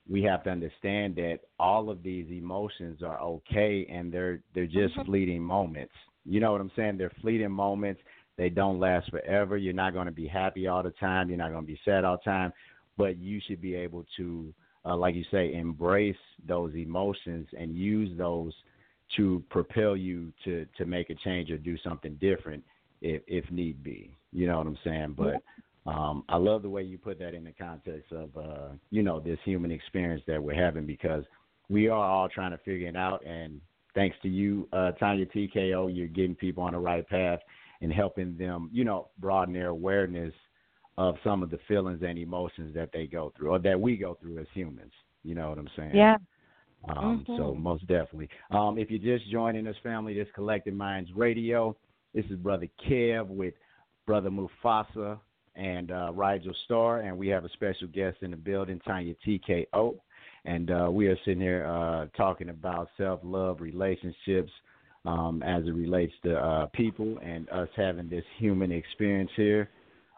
C: we have to understand that all of these emotions are okay, and they're just fleeting moments. You know what I'm saying? They're fleeting moments. They don't last forever. You're not going to be happy all the time. You're not going to be sad all the time. But you should be able to, like you say, embrace those emotions and use those to propel you to make a change or do something different if need be. You know what I'm saying? But I love the way you put that in the context of, this human experience that we're having, because we are all trying to figure it out. And thanks to you, Tanya TKO, you're getting people on the right path and helping them, broaden their awareness of some of the feelings and emotions that they go through or that we go through as humans. You know what I'm saying?
E: Yeah.
C: So most definitely. If you're just joining us, family, this Collective Minds Radio. This is Brother Kev with Brother Mufasa and Rigel Starr, and we have a special guest in the building, Tanya TKO. And we are sitting here talking about self-love, relationships, as it relates to people and us having this human experience here.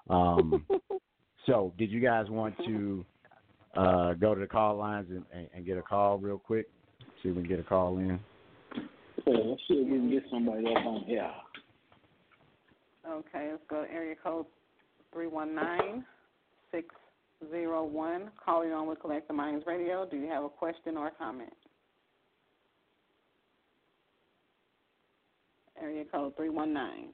C: So did you guys want to go to the call lines and get a call real quick? See if we can get a call in.
B: Yeah, let's see if we can get somebody else on here.
D: Okay, let's go to area code 319-601. Calling on with Collective Minds Radio. Do you have a question or a comment? Area code 319.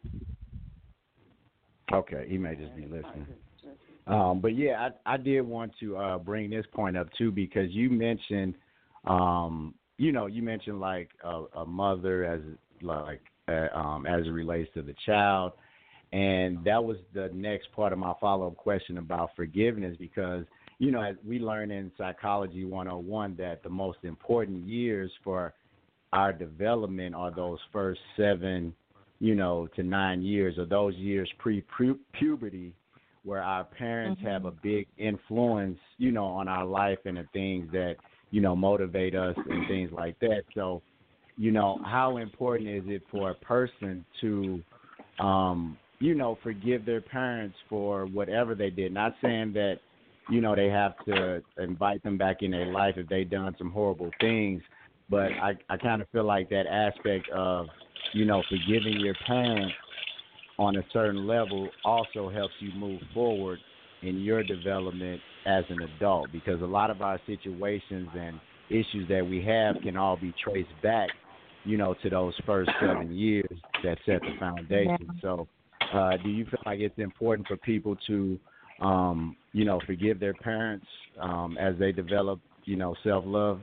C: Okay, he may just be listening. But yeah, I did want to bring this point up too, because you mentioned, you mentioned like a mother as it relates to the child, and that was the next part of my follow-up question about forgiveness, because as we learn in Psychology 101 that the most important years for our development are those first 7, to 9 years, or those years pre-puberty, where our parents have a big influence, on our life and the things that, motivate us and things like that. So, how important is it for a person to, forgive their parents for whatever they did? Not saying that, they have to invite them back in their life if they've done some horrible things, but I kind of feel like that aspect of, forgiving your parents on a certain level also helps you move forward in your development as an adult, because a lot of our situations and issues that we have can all be traced back, to those first 7 years that set the foundation. Yeah. So do you feel like it's important for people to, forgive their parents as they develop, self-love?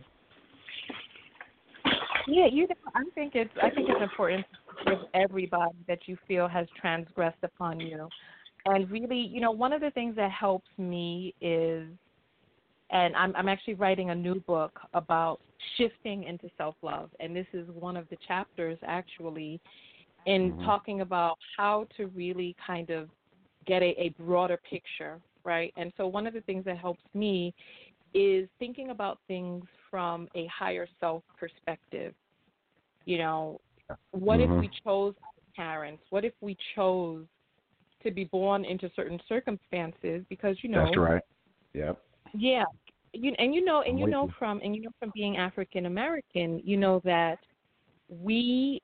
E: Yeah, I think it's important with everybody that you feel has transgressed upon you. And really, one of the things that helps me is, and I'm actually writing a new book about shifting into self-love, and this is one of the chapters actually in talking about how to really kind of get a broader picture, right? And so one of the things that helps me is thinking about things from a higher self perspective. What if we chose parents? What if we chose to be born into certain circumstances? Because
C: that's right. Yep.
E: Yeah. From being African American, that we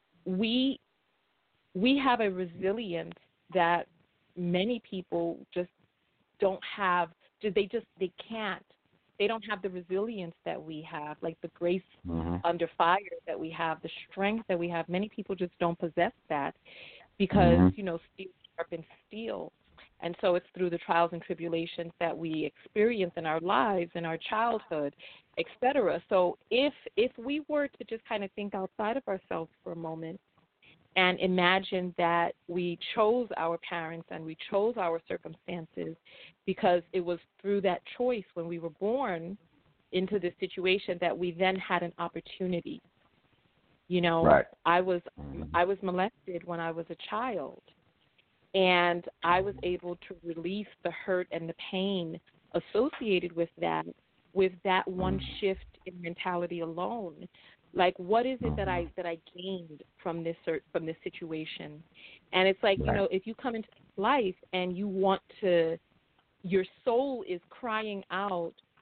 E: have a resilience that many people just don't have. They can't. They don't have the resilience that we have, like the grace under fire that we have, the strength that we have. Many people just don't possess that because, steel sharpens steel. And so it's through the trials and tribulations that we experience in our lives, in our childhood, et cetera. So if we were to just kind of think outside of ourselves for a moment and imagine that we chose our parents and we chose our circumstances because it was through that choice when we were born into this situation that we then had an opportunity.
C: Right.
E: I was molested when I was a child, and I was able to release the hurt and the pain associated with that one shift in mentality alone. Like, what is it that I gained from this situation? And it's like, if you come into life and you want to, your soul is crying out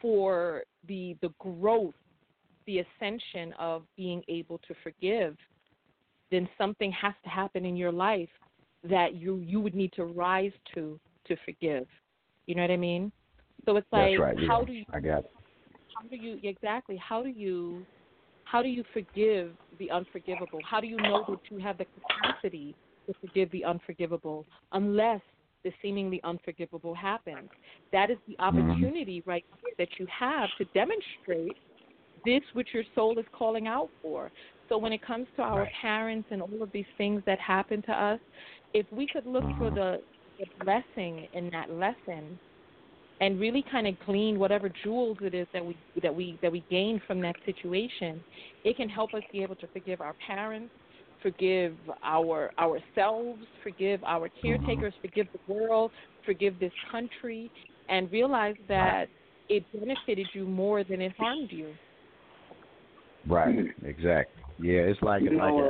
E: for the growth, the ascension of being able to forgive, then something has to happen in your life that you would need to rise to forgive. You know what I mean? So it's like,
C: that's right. Yeah.
E: how do you?
C: I got it.
E: How do you exactly? How do you forgive the unforgivable? How do you know that you have the capacity to forgive the unforgivable unless the seemingly unforgivable happens? That is the opportunity right here that you have to demonstrate this which your soul is calling out for. So when it comes to our parents and all of these things that happen to us, if we could look for the blessing in that lesson and really kind of glean whatever jewels it is that we gain from that situation, it can help us be able to forgive our parents, forgive ourselves, forgive our caretakers, forgive the world, forgive this country, and realize that it benefited you more than it harmed you.
C: Right, exactly. Yeah, it's like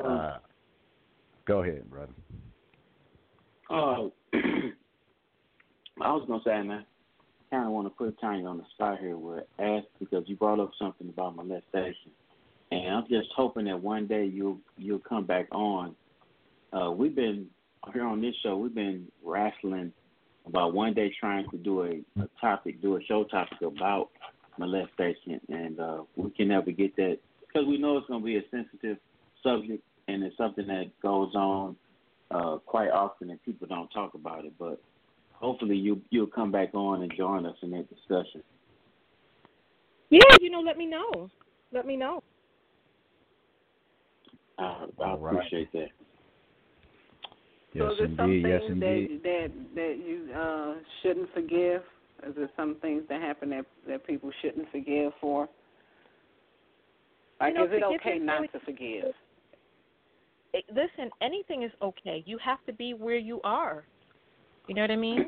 C: go ahead, brother.
B: I was gonna say, man, I kind of want to put Tanya on the spot here with ask because you brought up something about molestation, and I'm just hoping that one day you'll come back on. We've been here on this show. We've been wrestling about one day trying to do a show topic about molestation, and we can never get that because we know it's going to be a sensitive subject, and it's something that goes on quite often, and people don't talk about it. But hopefully you'll come back on and join us in that discussion.
E: Yeah, let me know. Let me know.
B: I appreciate that.
C: Yes,
D: so is there
C: indeed.
D: some
C: Yes,
D: things
C: indeed.
D: that you shouldn't forgive? Is there some things that happen that people shouldn't forgive for? Like, is it okay not to forgive?
E: Listen, anything is okay. You have to be where you are. You know what I mean?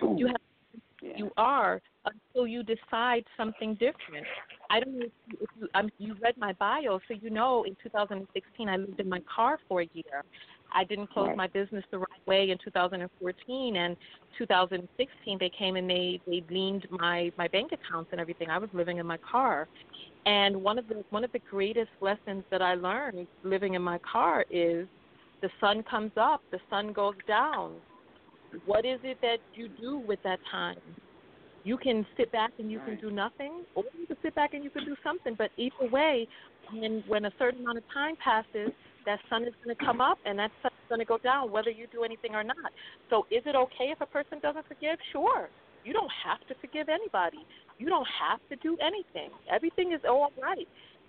E: You are until you decide something different. I don't know if you read my bio, so you know in 2016 I lived in my car for a year. I didn't close my business the right way in 2014, and 2016 they came and they leaned my bank accounts and everything. I was living in my car, and one of the greatest lessons that I learned living in my car is the sun comes up, the sun goes down. What is it that you do with that time? You can sit back and you can do nothing, or you can sit back and you can do something. But either way, when a certain amount of time passes, that sun is going to come up and that sun is going to go down, whether you do anything or not. So is it okay if a person doesn't forgive? Sure. You don't have to forgive anybody. You don't have to do anything. Everything is all right.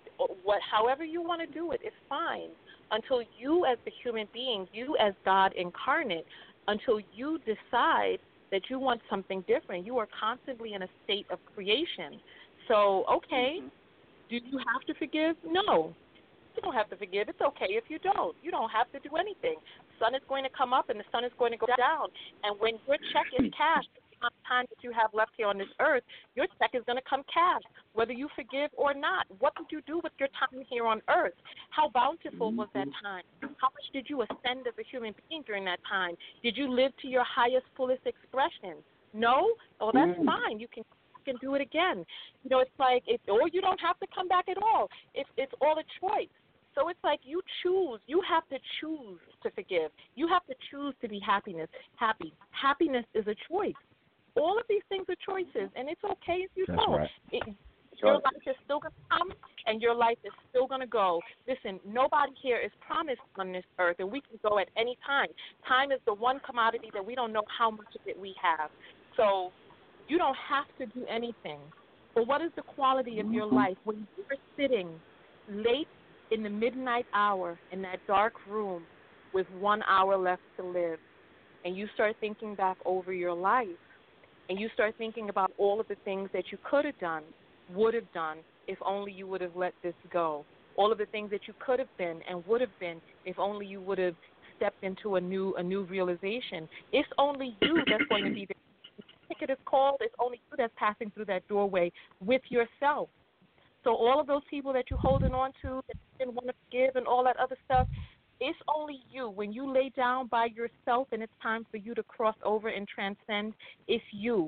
E: However you want to do it is fine until you as the human being, you as God incarnate, until you decide that you want something different. You are constantly in a state of creation. So, okay, do you have to forgive? No. You don't have to forgive. It's okay if you don't. You don't have to do anything. The sun is going to come up and the sun is going to go down. And when your check is cashed, the amount of time that you have left here on this earth, your check is going to come cashed, whether you forgive or not. What did you do with your time here on earth? How bountiful was that time? How much did you ascend as a human being during that time? Did you live to your highest, fullest expression? No? Oh, that's fine. You can do it again. It's like, or you don't have to come back at all. It's all a choice. So it's like you choose. You have to choose to forgive. You have to choose to be happy. Happiness is a choice. All of these things are choices, and it's okay if you don't.
C: Right.
E: Your life is still going to come, and your life is still going to go. Listen, nobody here is promised on this earth, and we can go at any time. Time is the one commodity that we don't know how much of it we have. So you don't have to do anything. But what is the quality of your life when you're sitting late in the midnight hour in that dark room with 1 hour left to live, and you start thinking back over your life, and you start thinking about all of the things that you could have done, would have done, if only you would have let this go. All of the things that you could have been and would have been if only you would have stepped into a new realization. It's only you that's going to be there. The ticket is called. It's only you that's passing through that doorway with yourself. So all of those people that you're holding on to, that you didn't want to forgive and all that other stuff, it's only you. When you lay down by yourself and it's time for you to cross over and transcend, it's you.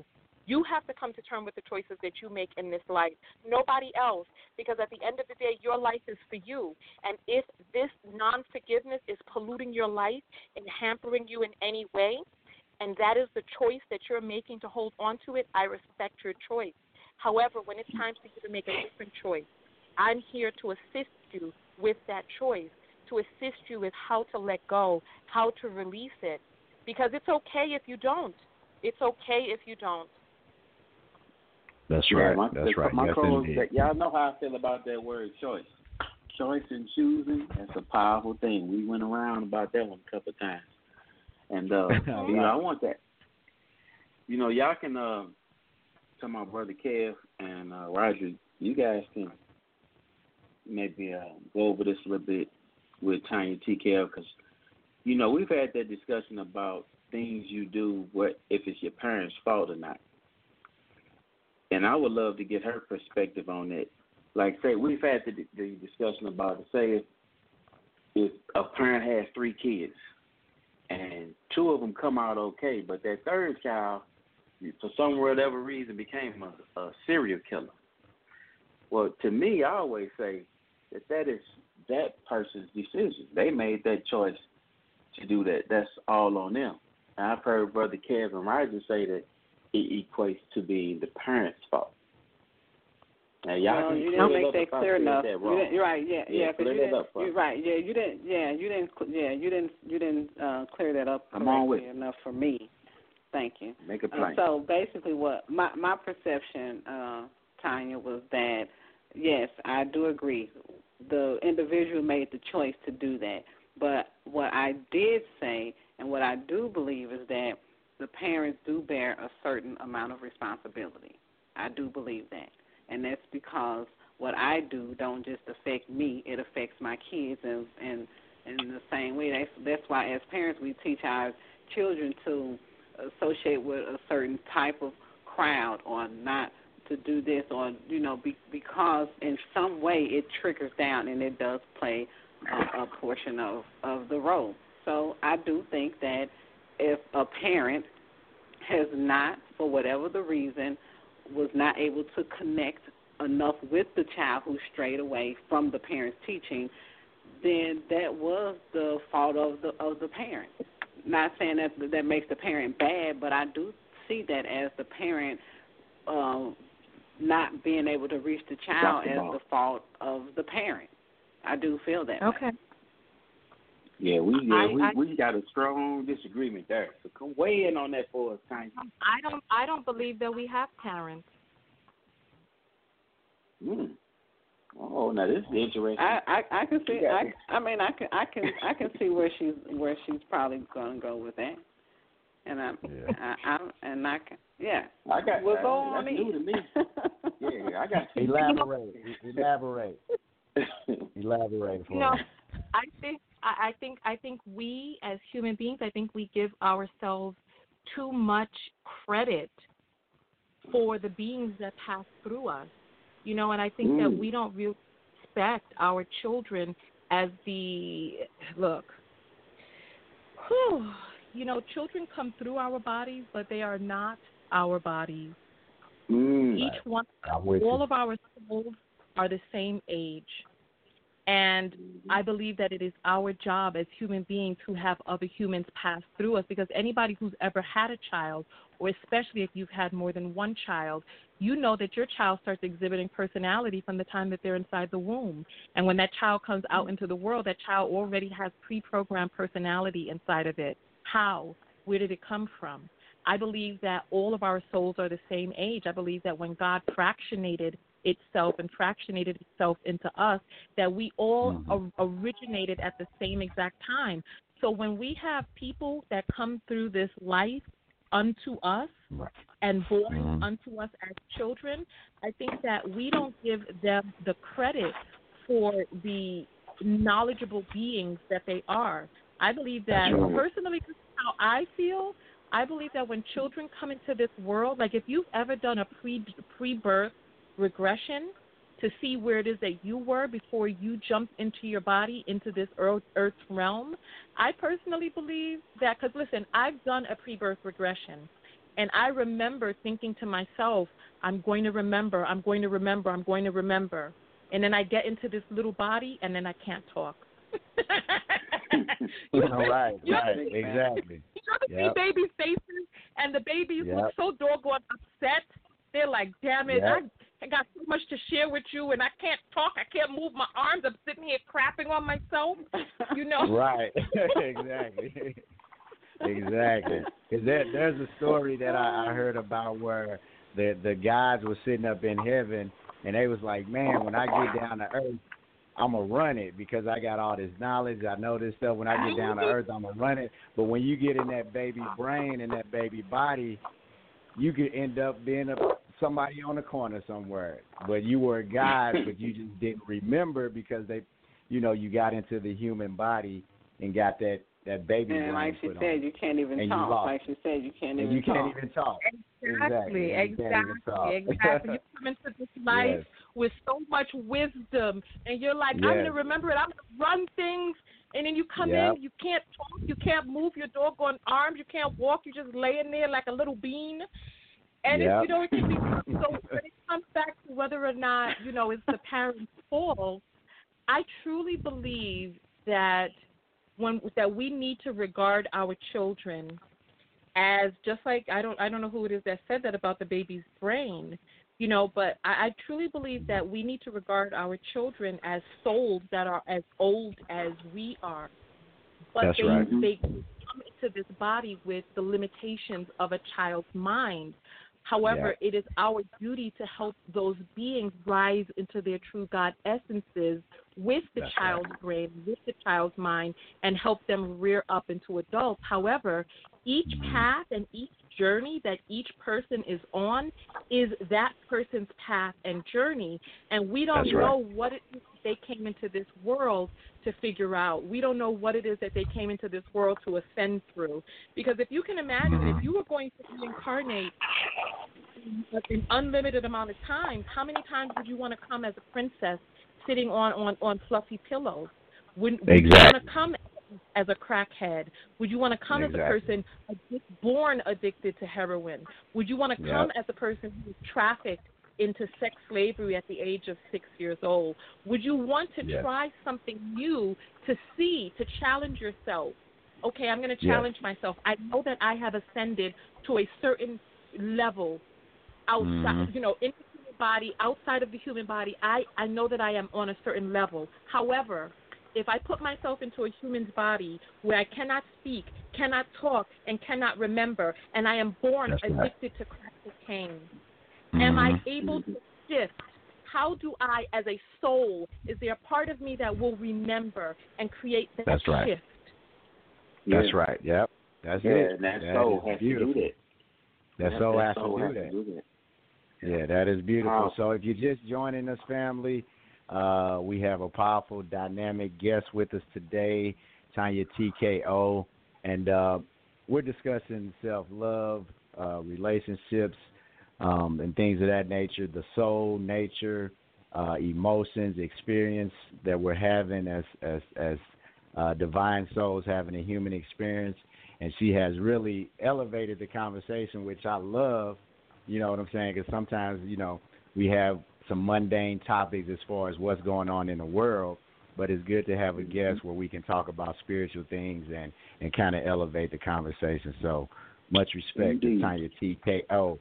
E: You have to come to terms with the choices that you make in this life. Nobody else, because at the end of the day, your life is for you. And if this non-forgiveness is polluting your life and hampering you in any way, and that is the choice that you're making to hold on to it, I respect your choice. However, when it's time for you to make a different choice, I'm here to assist you with that choice, to assist you with how to let go, how to release it. Because it's okay if you don't. It's okay if you don't.
C: That's right.
B: That's right.
C: Yes, indeed.
B: Y'all know how I feel about that word choice. Choice and choosing, that's a powerful thing. We went around about that one a couple of times. And, I want that. Y'all can, tell my brother Kev and Roger, you guys can maybe go over this a little bit with Tanya T. Kev, because, we've had that discussion about things you do, if it's your parents' fault or not. And I would love to get her perspective on it. Like, say, we've had the discussion about it. Say if a parent has 3 kids and 2 of them come out okay, but that third child, for some whatever reason, became a serial killer. Well, to me, I always say that is that person's decision. They made that choice to do that. That's all on them. And I've heard Brother Kevin Ryder say that it equates to being the parents' fault. Now, y'all
D: you didn't make that clear enough. You're right.
B: Clear that up.
D: You're right. Yeah, you didn't. Yeah, you didn't clear that up correctly enough for me. Thank you.
B: Make it plain.
D: So basically, what my perception, Tanya, was that yes, I do agree. The individual made the choice to do that. But what I did say and what I do believe is that the parents do bear a certain amount of responsibility. I do believe that. And that's because what I do don't just affect me, it affects my kids in the same way. That's why as parents we teach our children to associate with a certain type of crowd or not to do this or, because in some way it triggers down and it does play a portion of the role. So I do think that if a parent has not, for whatever the reason, was not able to connect enough with the child who strayed away from the parent's teaching, then that was the fault of the parent. Not saying that makes the parent bad, but I do see that as the parent not being able to reach the child as the fault of the parent. I do feel that
E: okay.
D: way.
B: Yeah, we got a strong disagreement there. So come weigh in on that for us, Tanya.
E: I don't believe that we have parents.
B: Oh, now this is interesting.
D: I can see. I can see where she's probably going to go with that. And I can. Yeah.
B: I got
D: we'll go
B: on
D: that's
B: new to me. Yeah, I got you.
C: Elaborate for us.
E: I think we as human beings, I think we give ourselves too much credit for the beings that pass through us. And I think that we don't really respect our children as children come through our bodies, but they are not our bodies. Each one, all of our souls are the same age. And I believe that it is our job as human beings to have other humans pass through us, because anybody who's ever had a child, or especially if you've had more than one child, you know that your child starts exhibiting personality from the time that they're inside the womb. And when that child comes out into the world, that child already has pre-programmed personality inside of it. How? Where did it come from? I believe that all of our souls are the same age. I believe that when God fractionated itself into us, that we all originated at the same exact time. So when we have people that come through this life unto us and born unto us as children, I think that we don't give them the credit for the knowledgeable beings that they are. I believe that personally, this is how I feel. I believe that when children come into this world, like if you've ever done a pre-birth regression to see where it is that you were before you jumped into your body, into this earth realm, I personally believe that, because listen, I've done a pre-birth regression, And I remember thinking to myself, I'm going to remember, I'm going to remember, I'm going to remember. And then I get into this little body, and then I can't talk.
C: Right, exactly.
E: You ever see babies' faces, and the babies look so doggone upset? They're like, damn it, I got so much to share with you, and I can't talk. I can't move my arms. I'm sitting here crapping on myself, you know?
C: Right, exactly. Exactly. Because there's a story that I heard about where the guys were sitting up in heaven, and they was like, man, when I get down to earth, I'm going to run it because I got all this knowledge. I know this stuff. When I get down to earth, I'm going to run it. But when you get in that baby brain and that baby body, you could end up being somebody on the corner somewhere. But you were a guy, but you just didn't remember because you got into the human body and got that baby brain.
D: And like she
C: put
D: said,
C: on.
D: you can't even talk. Like she said, you can't even talk.
C: Can't even talk.
E: Exactly. You come into this life with so much wisdom, and you're like, I'm going to remember it. I'm going to run things. And then you come in, you can't talk, you can't move your doggone arms, you can't walk, you're just laying there like a little bean. And it can be so when it comes back to whether or not, it's the parent's fault, I truly believe that we need to regard our children as just like I don't know who it is that said that about the baby's brain, but I truly believe that we need to regard our children as souls that are as old as we are. But
C: That's right.
E: They come into this body with the limitations of a child's mind. However, it is our duty to help those beings rise into their true God essences with the child's brain, with the child's mind, and help them rear up into adults. However, each path and each journey that each person is on is that person's path and journey, and we don't know what it is they came into this world to figure out. We don't know what it is that they came into this world to ascend through. Because if you can imagine, if you were going to reincarnate an unlimited amount of time, how many times would you want to come as a princess sitting on fluffy pillows? Would you want to come as a crackhead? Would you want to come as a person born addicted to heroin? Would you want to come as a person who was trafficked into sex slavery at the age of 6 years old? Would you want to try something new, to challenge yourself? Okay, I'm going to challenge myself. I know that I have ascended to a certain level outside, in the human body, outside of the human body. I know that I am on a certain level. However, if I put myself into a human's body where I cannot speak, cannot talk, and cannot remember, and I am born addicted to crack cocaine, am I able to shift? How do I, as a soul, is there a part of me that will remember and create that shift?
C: That's right. Yep. That's it.
B: And that soul has to do that.
C: That soul has to do that. Yeah, that is beautiful. Wow. So if you're just joining us, family, we have a powerful, dynamic guest with us today, Tanya TKO, and we're discussing self-love, relationships, and things of that nature, the soul, nature, emotions, experience that we're having as divine souls having a human experience. And she has really elevated the conversation, which I love, you know what I'm saying, because sometimes, we have some mundane topics as far as what's going on in the world, but it's good to have a guest where we can talk about spiritual things and kind of elevate the conversation. So much respect to Tanya TKO.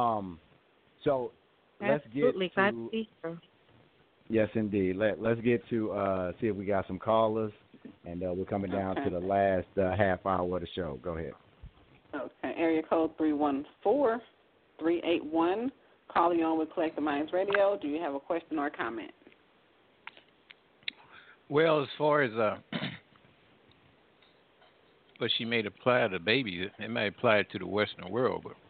C: So let's get to, yes, indeed. Let's get to see if we got some callers, and we're coming down to the last half hour of the show. Go ahead.
D: Okay, area code 314-381. Calling on with Collective Minds Radio. Do you have a question or a comment?
F: Well, as far as what she made apply to babies, it may apply to the Western world, but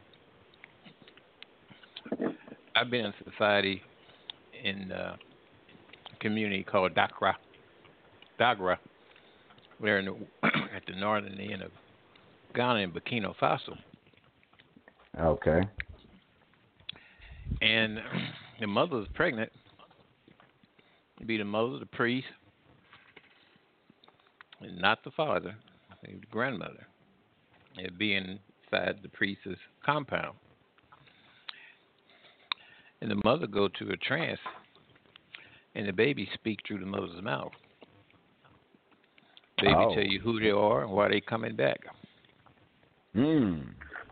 F: I've been in society in a community called Dagra, where at the northern end of Ghana and Burkina Faso.
C: Okay.
F: And the mother was pregnant. It'd be the mother, the priest, and not the father, the grandmother. It'd be in outside the priest's compound. And the mother go to a trance, and the baby speak through the mother's mouth. Baby tell you who they are and why they coming back.
C: Okay.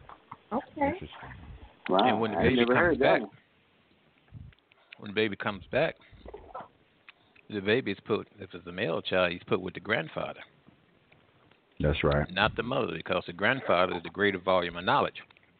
B: Wow.
F: And when the baby comes back, when the baby comes back, the baby is put, if it's a male child, he's put with the grandfather.
C: That's right.
F: Not the mother, because the grandfather is the greater volume of knowledge.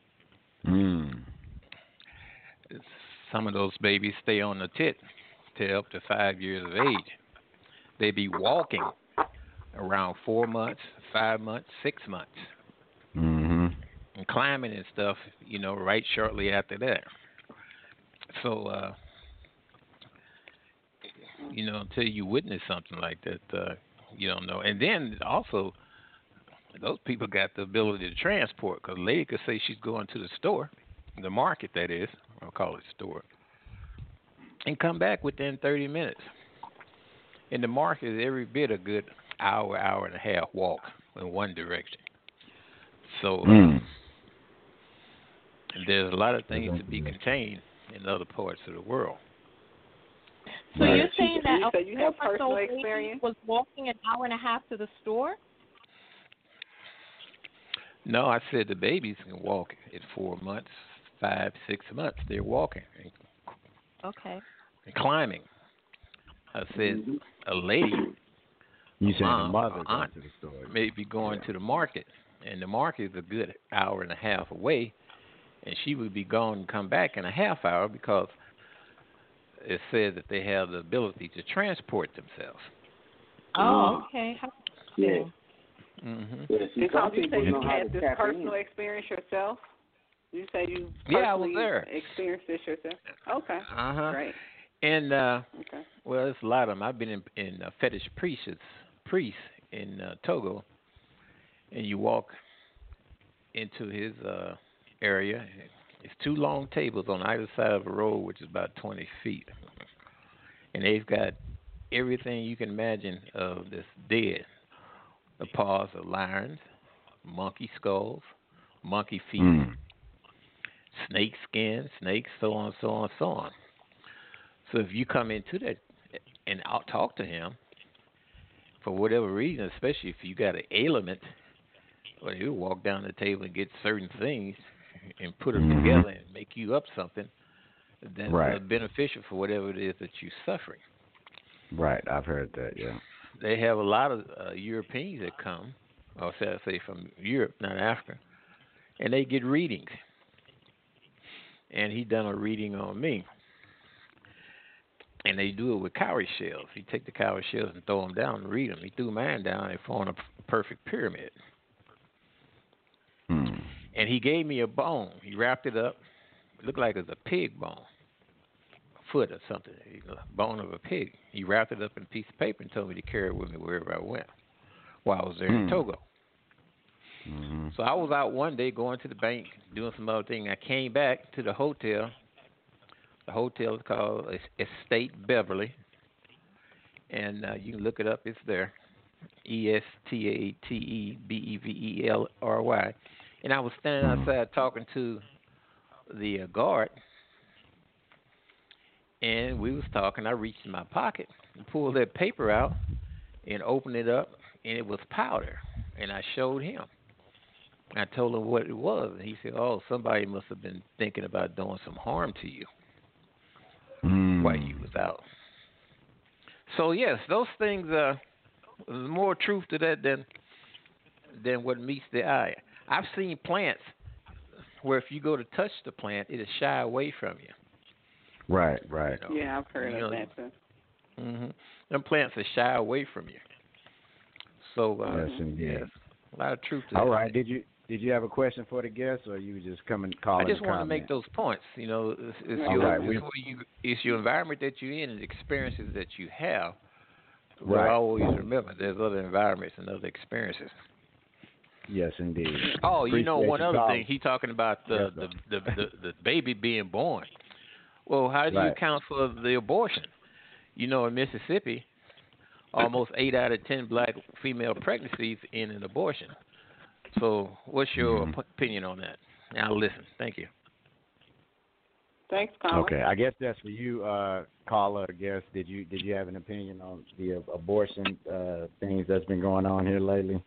F: Some of those babies stay on the tit till up to 5 years of age. They be walking around 4 months, 5 months, 6 months. And climbing and stuff, right shortly after that. So, until you witness something like that, you don't know. And then also, those people got the ability to transport, because a lady could say she's going to the store, the market that is, I'll call it store, and come back within 30 minutes. And the market is every bit a good hour and a half walk in one direction. So there's a lot of things to be contained in other parts of the world.
E: So you're saying that
D: so you have personal
E: baby
D: experience?
E: was walking an hour and a half to the store?
F: No, I said the babies can walk at 4 months, 5, 6 months. They're walking and climbing. I said a lady,
C: you said
F: mom,
C: the mother
F: or
C: going
F: aunt,
C: to the store.
F: may be going to the market, and the market is a good hour and a half away, and she would be gone and come back in a half hour, because it says that they have the ability to transport themselves.
E: Oh, okay.
B: Yeah.
D: Because you say you had this personal experience yourself? You say you personally
F: I was there.
D: Experienced this yourself? Okay. Great.
F: And well, there's a lot of them. I've been in fetish priests in Togo, and you walk into his area. It's 2 long tables on either side of a road, which is about 20 feet, and they've got everything you can imagine of this dead: the paws of lions, monkey skulls, monkey feet, snake skin, snakes, so on, so on, so on. So if you come into that and I'll talk to him, for whatever reason, especially if you got an ailment, well, he'll walk down the table and get certain things and put them together and make you up something that's beneficial for whatever it is that you're suffering.
C: Right, I've heard that, yeah.
F: They have a lot of Europeans that come, or say from Europe, not Africa, and they get readings. And he done a reading on me. And they do it with cowrie shells. He take the cowrie shells and throw them down and read them. He threw mine down and formed a perfect pyramid. And he gave me a bone. He wrapped it up. It looked like it was a pig bone, a foot or something, a bone of a pig. He wrapped it up in a piece of paper and told me to carry it with me wherever I went while I was there in Togo. So I was out one day going to the bank, doing some other thing. I came back to the hotel. The hotel is called Estate Beverly, and you can look it up. It's there, ESTATEBEVELRY. And I was standing outside talking to the guard, and we was talking. I reached in my pocket and pulled that paper out and opened it up, and it was powder. And I showed him. I told him what it was, and he said, "Oh, somebody must have been thinking about doing some harm to you while you was out." So yes, those things. There's more truth to that than what meets the eye. I've seen plants where if you go to touch the plant, it'll shy away from you.
C: Right.
D: Yeah, I've heard of that too.
F: Them plants will shy away from you. So
C: yes, indeed.
F: Yes, a lot of truth to that.
C: All right. Did you have a question for the guest, or you just come and call?
F: I just want to make those points. It's your environment that you're in and the experiences that you have. But always remember, there's other environments and other experiences.
C: Yes, indeed.
F: Oh, one other thing. He talking about the baby being born. Well, how do you account for the abortion? In Mississippi, almost 8 out of 10 black female pregnancies end in abortion. So, what's your opinion on that? I'll listen. Thank you.
D: Thanks, caller.
C: Okay, I guess that's for you, caller. I guess did you have an opinion on the abortion things that's been going on here lately?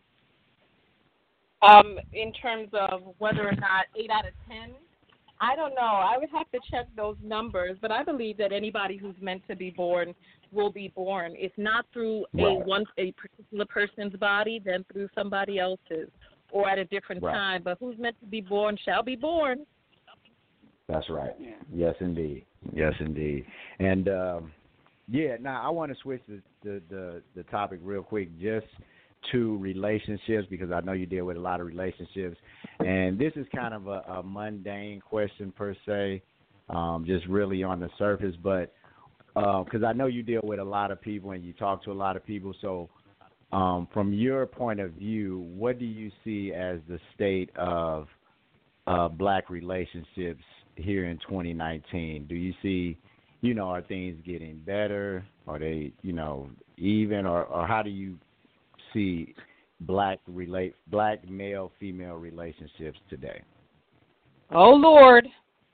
E: In terms of whether or not 8 out of 10, I don't know. I would have to check those numbers, but I believe that anybody who's meant to be born will be born. If not through a particular person's body, then through somebody else's, or at a different time. But who's meant to be born shall be born.
C: That's right.
D: Yeah.
C: Yes, indeed. Yes, indeed. And now I want to switch the topic real quick, just to relationships, because I know you deal with a lot of relationships, and this is kind of a mundane question per se, just really on the surface, but because I know you deal with a lot of people and you talk to a lot of people, so from your point of view, what do you see as the state of black relationships here in 2019? Do you see, are things getting better? Are they, even, or how do you see black male female relationships today?
E: Oh Lord.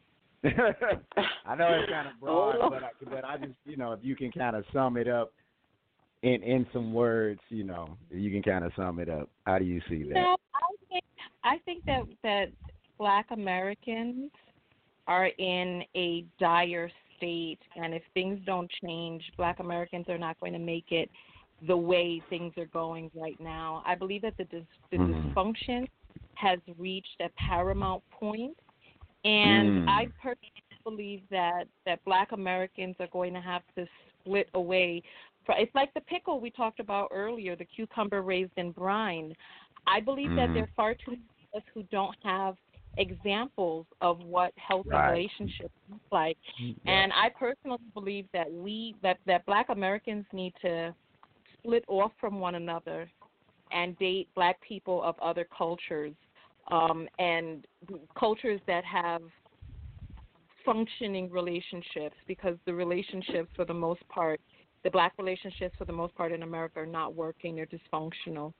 C: I know it's kind of broad, but I just, if you can kind of sum it up in some words, you can kind of sum it up. How do you see that?
E: No, I think that Black Americans are in a dire state, and if things don't change, Black Americans are not going to make it the way things are going right now. I believe that the dysfunction has reached a paramount point, and I personally believe that Black Americans are going to have to split away. It's like the pickle we talked about earlier, the cucumber raised in brine. I believe that there are far too many of us who don't have examples of what healthy relationships look like. And I personally believe that that Black Americans need to split off from one another and date Black people of other cultures, and cultures that have functioning relationships, because the relationships for the most part, the Black relationships for the most part in America are not working. They're dysfunctional.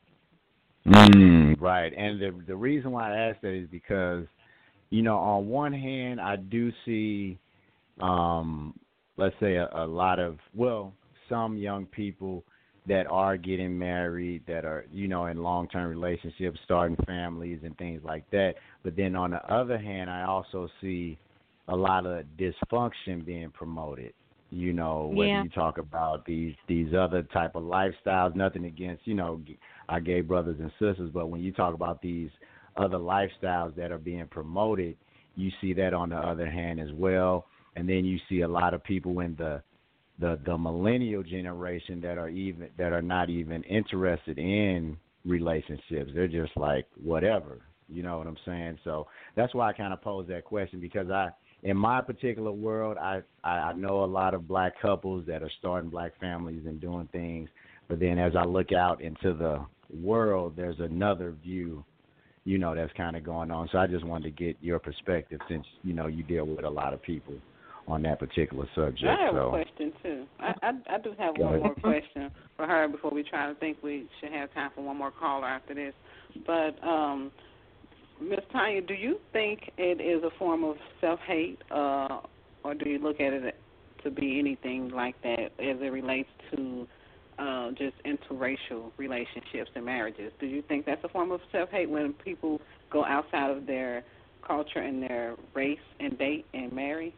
C: Right. And the reason why I ask that is because, on one hand, I do see, let's say, a lot of, some young people that are getting married, that are, in long-term relationships, starting families and things like that. But then on the other hand, I also see a lot of dysfunction being promoted. Whether you talk about these other type of lifestyles, nothing against, our gay brothers and sisters, but when you talk about these other lifestyles that are being promoted, you see that on the other hand as well. And then you see a lot of people in the millennial generation that are not even interested in relationships. They're just like whatever, you know what I'm saying? So that's why I kind of pose that question, because in my particular world, I know a lot of Black couples that are starting Black families and doing things, but then as I look out into the world, there's another view, that's kind of going on. So I just wanted to get your perspective, since, you deal with a lot of people on that particular subject.
D: I have a question, too. I do have one more question for her before we try to think we should have time for one more caller after this. But, Ms. Tanya, do you think it is a form of self-hate, or do you look at it to be anything like that as it relates to just interracial relationships and marriages? Do you think that's a form of self-hate when people go outside of their culture and their race and date and marry?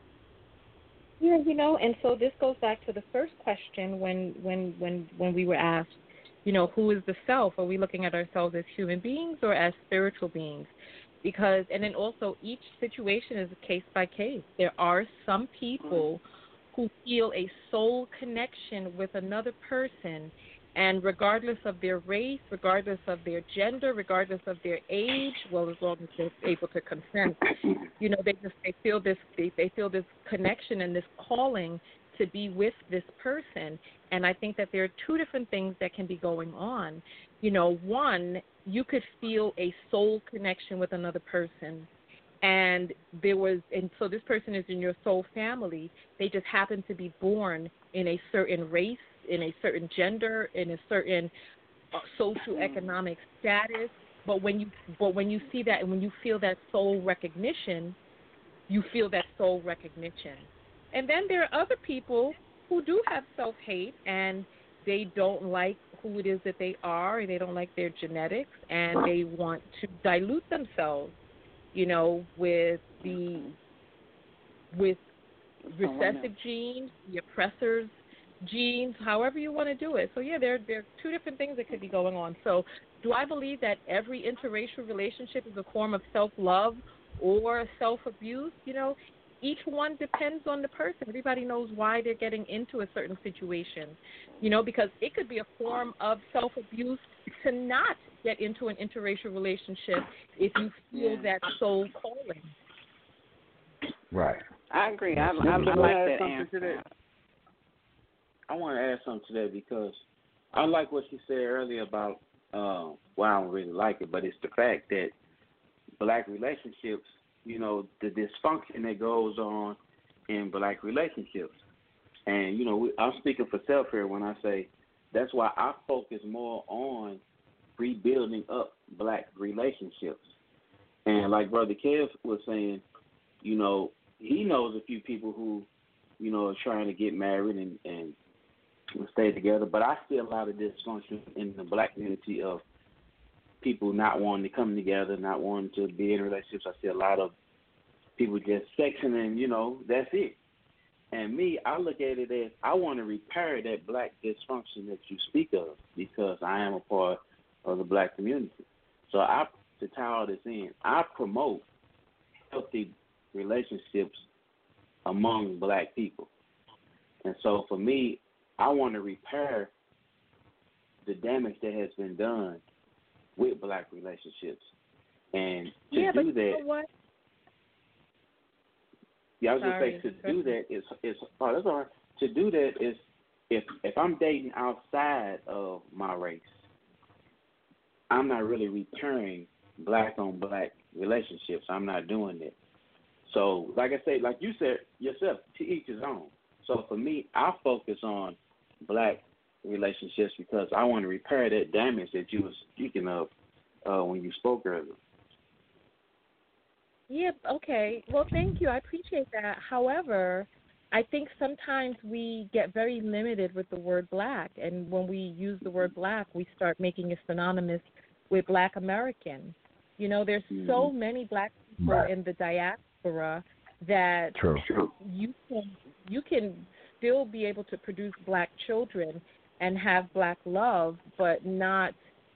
E: Yeah, and so this goes back to the first question when we were asked, who is the self? Are we looking at ourselves as human beings or as spiritual beings? Because, and then also each situation is case by case. There are some people who feel a soul connection with another person, and regardless of their race, regardless of their gender, regardless of their age, as long as they're able to consent, they feel this connection and this calling to be with this person. And I think that there are two different things that can be going on. One, you could feel a soul connection with another person, and so this person is in your soul family. They just happen to be born in a certain race, in a certain gender, in a certain socioeconomic status, But when you see that and when you feel that soul recognition, you feel that soul recognition. And then there are other people who do have self-hate and they don't like who it is that they are and they don't like their genetics and they want to dilute themselves, with recessive genes, the oppressor's genes, however you want to do it. So, yeah, there are two different things that could be going on. So do I believe that every interracial relationship is a form of self-love or self-abuse? Each one depends on the person. Everybody knows why they're getting into a certain situation, because it could be a form of self-abuse to not get into an interracial relationship if you feel that soul calling.
C: Right.
D: I agree. I like that answer.
B: I want to add something to that because I like what she said earlier about why I don't really like it, but it's the fact that black relationships, the dysfunction that goes on in black relationships. And, I'm speaking for self here when I say that's why I focus more on rebuilding up black relationships. And like Brother Kev was saying, he knows a few people who, are trying to get married and stay together. But I see a lot of dysfunction in the black community of people not wanting to come together, not wanting to be in relationships. I see a lot of people just sexing and, that's it. And me, I look at it as I want to repair that black dysfunction that you speak of because I am a part of the black community. So to tie all this in, I promote healthy relationships among black people. And so for me, I want to repair the damage that has been done with black relationships. And to do that,
E: you know what?
B: Yeah, I was going to say to do that is that's all right. To do that is if I'm dating outside of my race, I'm not really repairing black on black relationships. I'm not doing that. So, like I say, like you said yourself, to each his own. So for me, I focus on black relationships because I want to repair that damage that you were speaking of when you spoke earlier.
E: Yeah, okay. Well, thank you. I appreciate that. However, I think sometimes we get very limited with the word black. And when we use the word black, we start making it synonymous with black American. There's so many black people in the diaspora that you can still be able to produce black children and have black love, but not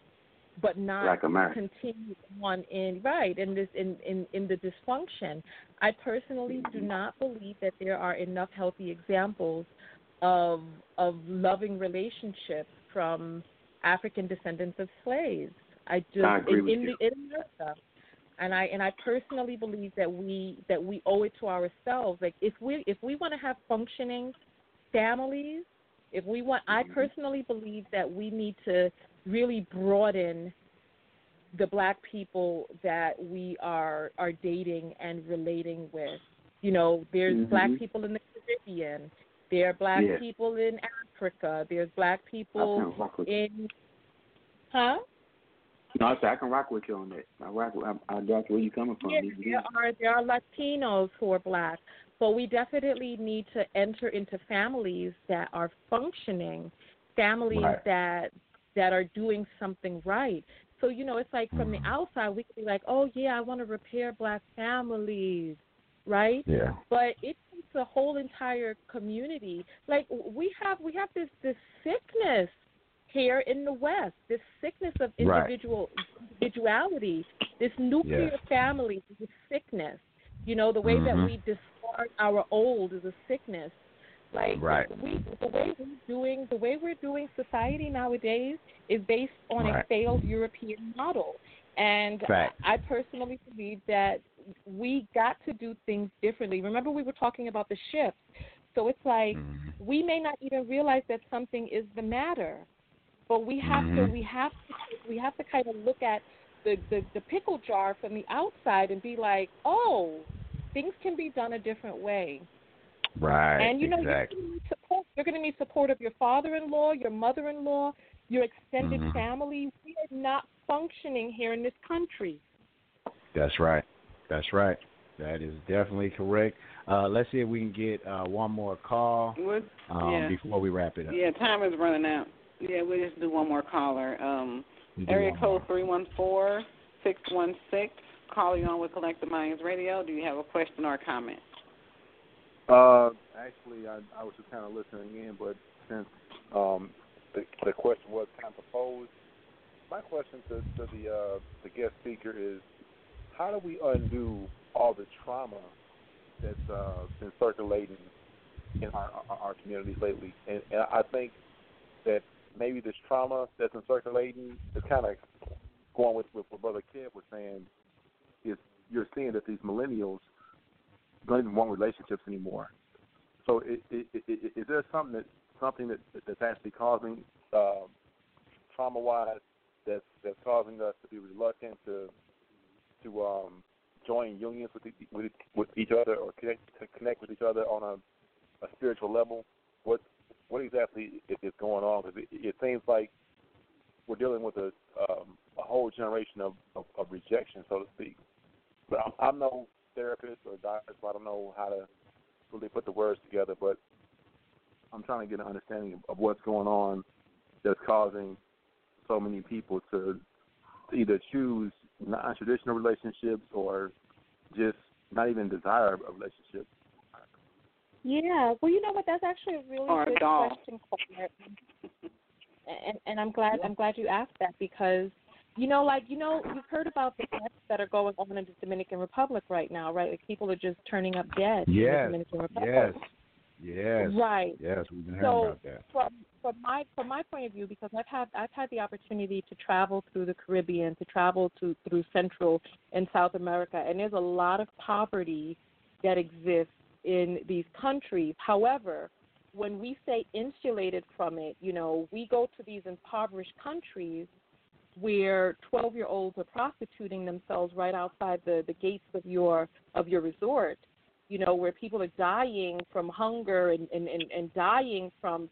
E: continue on in the dysfunction. I personally do not believe that there are enough healthy examples of loving relationships from African descendants of slaves. I agree with you. In America. And I personally believe that we owe it to ourselves. Like if we want to have functioning families, I personally believe that we need to really broaden the black people that we are dating and relating with. There's black people in the Caribbean. There are black people in Africa. There's black people in... Huh?
B: No, I can rock with you on that. I got where you're coming from.
E: Yeah, there are Latinos who are black, but we definitely need to enter into families that are functioning, families that are doing something right. So, it's like from the outside, we could be like, oh, yeah, I want to repair black families, right? Yeah. But it takes a whole entire community. Like, we have this sickness here in the West, this sickness of individuality, this nuclear family is a sickness. The way that we discard our old is a sickness. Like the way we're doing society nowadays is based on a failed European model. And I personally believe that we got to do things differently. Remember, we were talking about the shift. So it's like we may not even realize that something is the matter. But we have to kind of look at the pickle jar from the outside and be like, oh, things can be done a different way. Right. And exactly. You're going to need support of your father-in-law, your mother-in-law, your extended family, we are not functioning here in this country.
C: That's right. That's right. That is definitely correct. Let's see if we can get one more call before we wrap it up.
D: Yeah, time is running out. Yeah, we'll just do one more caller. Area code 314-616. Calling on with Collective Minds Radio. Do you have a question or a comment?
G: Actually, I was just kind of listening in, but since the question was kind of proposed, my question to the guest speaker is, how do we undo all the trauma that's been circulating in our communities lately? And I think that maybe this trauma that's been circulating is kind of going with what Brother Kev was saying, is you're seeing that these millennials don't even want relationships anymore. So is there something that's actually causing trauma-wise that's causing us to be reluctant to join unions with each other or connect with each other on a spiritual level? What exactly is going on? Because it seems like we're dealing with a whole generation of rejection, so to speak. But I'm no therapist or doctor, so I don't know how to really put the words together, but I'm trying to get an understanding of what's going on that's causing so many people to either choose non-traditional relationships or just not even desire a relationship.
E: Yeah, well, you know what? That's actually a really good question, Claire. And I'm glad you asked that, because you've heard about the deaths that are going on in the Dominican Republic right now, right? Like, people are just turning up dead in the Dominican Republic.
C: Yes.
E: Right.
C: Yes, we've been hearing about that.
E: From my point of view, because I've had the opportunity to travel through the Caribbean, to travel through Central and South America, and there's a lot of poverty that exists in these countries. However, when we say insulated from it, we go to these impoverished countries where 12-year-olds are prostituting themselves right outside the gates of your resort, where people are dying from hunger and dying from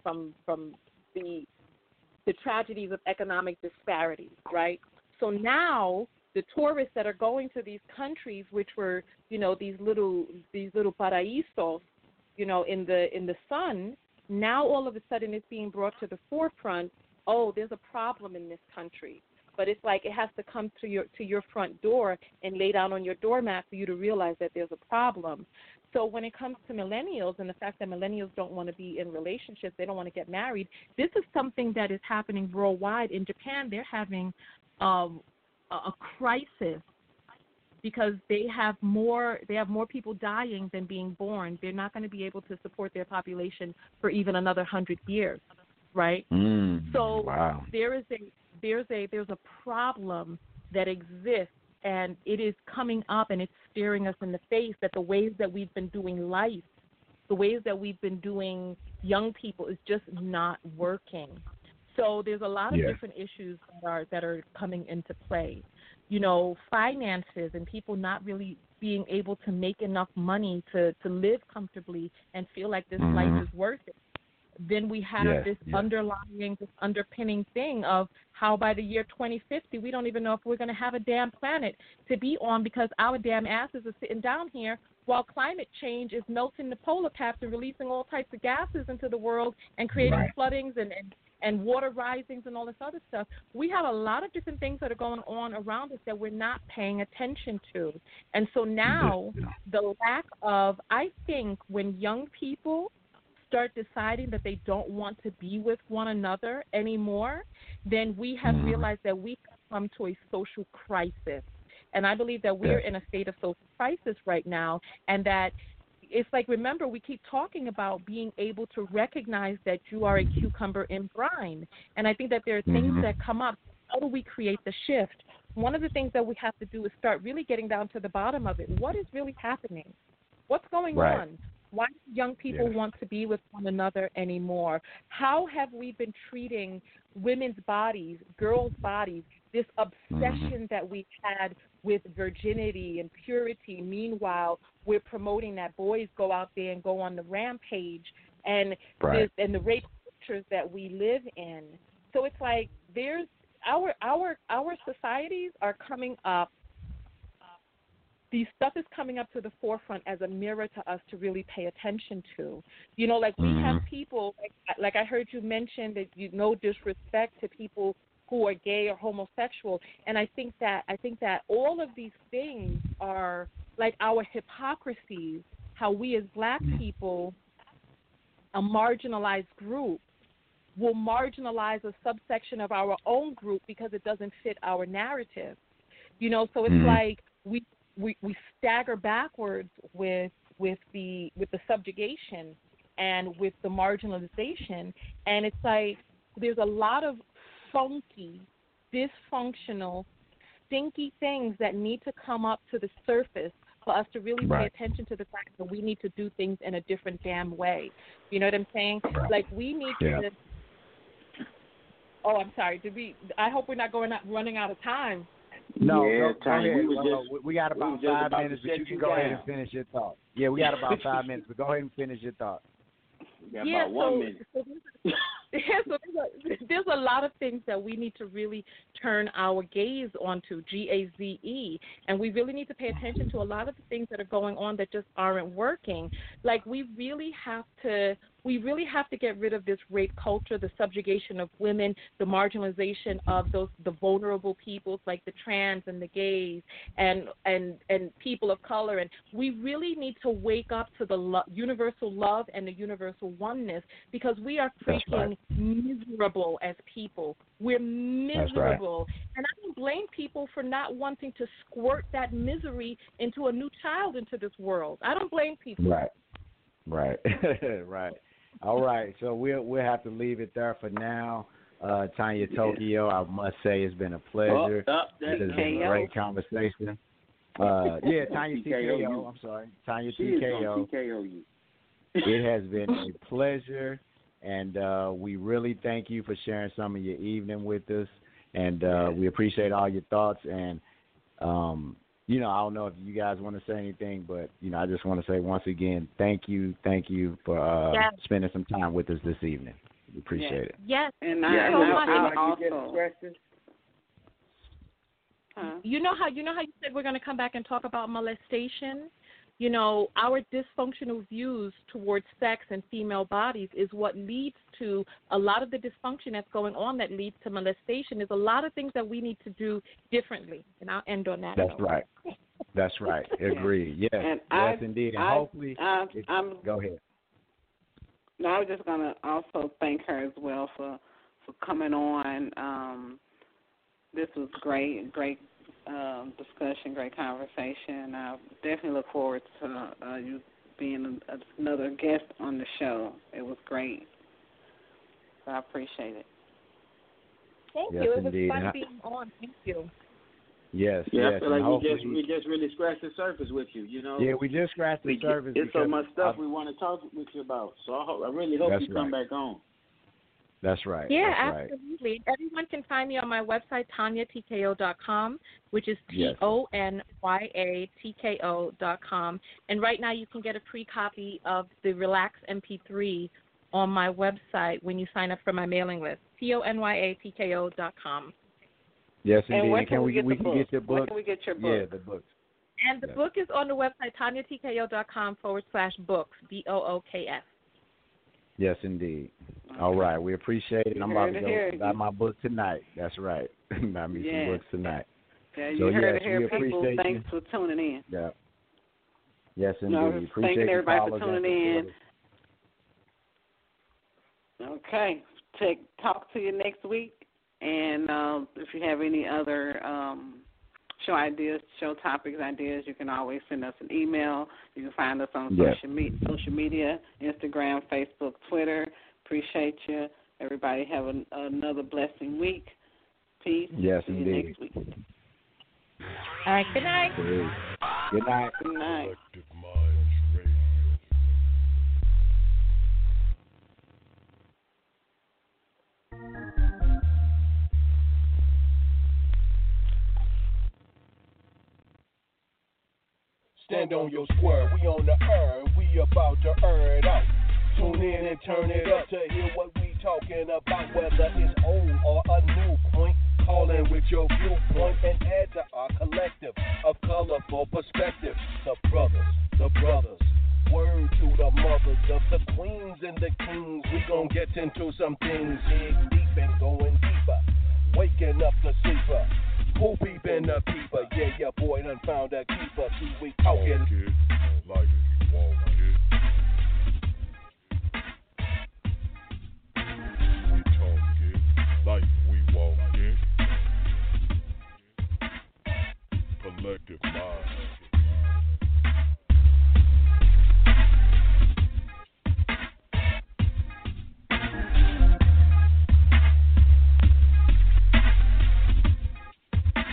E: the tragedies of economic disparities, right? So now the tourists that are going to these countries, which were, these little paraísos, in the sun, now all of a sudden it's being brought to the forefront. Oh, there's a problem in this country. But it's like it has to come to your front door and lay down on your doormat for you to realize that there's a problem. So when it comes to millennials and the fact that millennials don't want to be in relationships, they don't want to get married, this is something that is happening worldwide. In Japan, they're having a crisis because they have more people dying than being born. They're not going to be able to support their population for even another 100 years, right? So wow. There's a problem that exists, and it is coming up and it's staring us in the face that the ways that we've been doing life, the ways that we've been doing young people is just not working. So there's a lot of different issues that are coming into play. Finances and people not really being able to make enough money to live comfortably and feel like this life is worth it. Then we have this underpinning thing of how by the year 2050, we don't even know if we're going to have a damn planet to be on, because our damn asses are sitting down here while climate change is melting the polar caps and releasing all types of gases into the world and creating floodings and water risings and all this other stuff. We have a lot of different things that are going on around us that we're not paying attention to. And so now the lack of, I think when young people start deciding that they don't want to be with one another anymore, then we have realized that we come to a social crisis. And I believe that we're in a state of social crisis right now, and that it's like, remember, we keep talking about being able to recognize that you are a cucumber in brine. And I think that there are things that come up. How do we create the shift? One of the things that we have to do is start really getting down to the bottom of it. What is really happening? What's going on? Why do young people want to be with one another anymore? How have we been treating women's bodies, girls' bodies, this obsession that we had with virginity and purity? Meanwhile, we're promoting that boys go out there and go on the rampage and and the rape cultures that we live in. So it's like there's our societies are coming up. These stuff is coming up to the forefront as a mirror to us to really pay attention to. You know, like we have people, like I heard you mention that no disrespect to people who are gay or homosexual, and I think that all of these things are like our hypocrisies. How we as Black people, a marginalized group, will marginalize a subsection of our own group because it doesn't fit our narrative. You know, so it's like we stagger backwards with the subjugation and with the marginalization, and it's like there's a lot of funky, dysfunctional, stinky things that need to come up to the surface for us to really pay attention to the fact that we need to do things in a different damn way. You know what I'm saying? Like we need to. Oh, I'm sorry. I hope we're not running out of time.
C: No,
B: go
C: ahead. We got about 5 minutes, but you can go ahead and finish your thought. Yeah, we got about 5 minutes, but go ahead and finish your thought.
B: We got about 1 minute.
E: So there's a lot of things that we need to really turn our gaze onto, GAZE, and we really need to pay attention to a lot of the things that are going on that just aren't working. Like we really have to get rid of this rape culture, the subjugation of women, the marginalization of the vulnerable peoples like the trans and the gays and people of color. And we really need to wake up to the universal love and the universal oneness, because we are freaking miserable as people. We're miserable. And I don't blame people for not wanting to squirt that misery into a new child into this world. I don't blame people.
C: Right. All right, so we'll have to leave it there for now. Tanya Tokyo, I must say it's been a pleasure. This has been a great conversation. Tanya TKO. I'm sorry, Tanya TKO. It has been a pleasure, and we really thank you for sharing some of your evening with us, and we appreciate all your thoughts. And I don't know if you guys want to say anything, but I just want to say once again, thank you for spending some time with us this evening. We appreciate it.
D: Yes, and
B: I also.
E: You know how you said we're going to come back and talk about molestation? Our dysfunctional views towards sex and female bodies is what leads to a lot of the dysfunction that's going on that leads to molestation. There's a lot of things that we need to do differently, and I'll end on that.
C: That's right. Agreed. Yes, indeed. And hopefully, go ahead.
D: No, I was just going to also thank her as well for coming on. This was great discussion, great conversation. I definitely look forward to you being another guest on the show. It was great. So I appreciate it.
E: Thank you. It was fun being on. Thank you.
C: Yes.
B: I feel like we just really scratched the surface with you.
C: Yeah, we just scratched the surface.
B: There's so much stuff we want to talk with you about. So I really hope you come back on.
C: That's right.
E: Yeah, absolutely. Everyone can find me on my website, TanyaTKO.com, which is TONYATKO.com. And right now you can get a free copy of the Relax MP3 on my website when you sign up for my mailing list, TONYATKO.com.
C: Yes, indeed.
D: And can we get your book?
C: Where
D: can we get your book?
C: Yeah, the books.
E: And the book is on the website, TanyaTKO.com/books, BOOKS.
C: Yes, indeed. All right. We appreciate it. I'm about to go buy my book tonight. That's right. Buy me some books tonight.
D: Yeah, you heard it here, people. Thanks for tuning in.
C: Yeah. Yes, indeed. Appreciate
D: thanking everybody for tuning in. Okay. Talk to you next week. And if you have any other show ideas, show topics, ideas, you can always send us an email. You can find us on social media, Instagram, Facebook, Twitter. Appreciate you. Everybody have another blessing week. Peace.
C: Yes,
D: See
C: indeed.
D: you next week.
E: All right, good night.
C: Good night.
D: Good night.
A: Stand on your square, we on the earth, we about to earn it out. Tune in and turn it up to hear what we talking about, whether it's old or a new point. Call in with your viewpoint and add to our collective of colorful perspective. The brothers, word to the mothers of the queens and the kings. We gon' get into some things, dig deep and going deeper. Waking up the sleeper, who peepin' the peeper? Yeah, your boy done found a keeper. See, we talking
H: like you want it. We talking like we want it. Collective mind.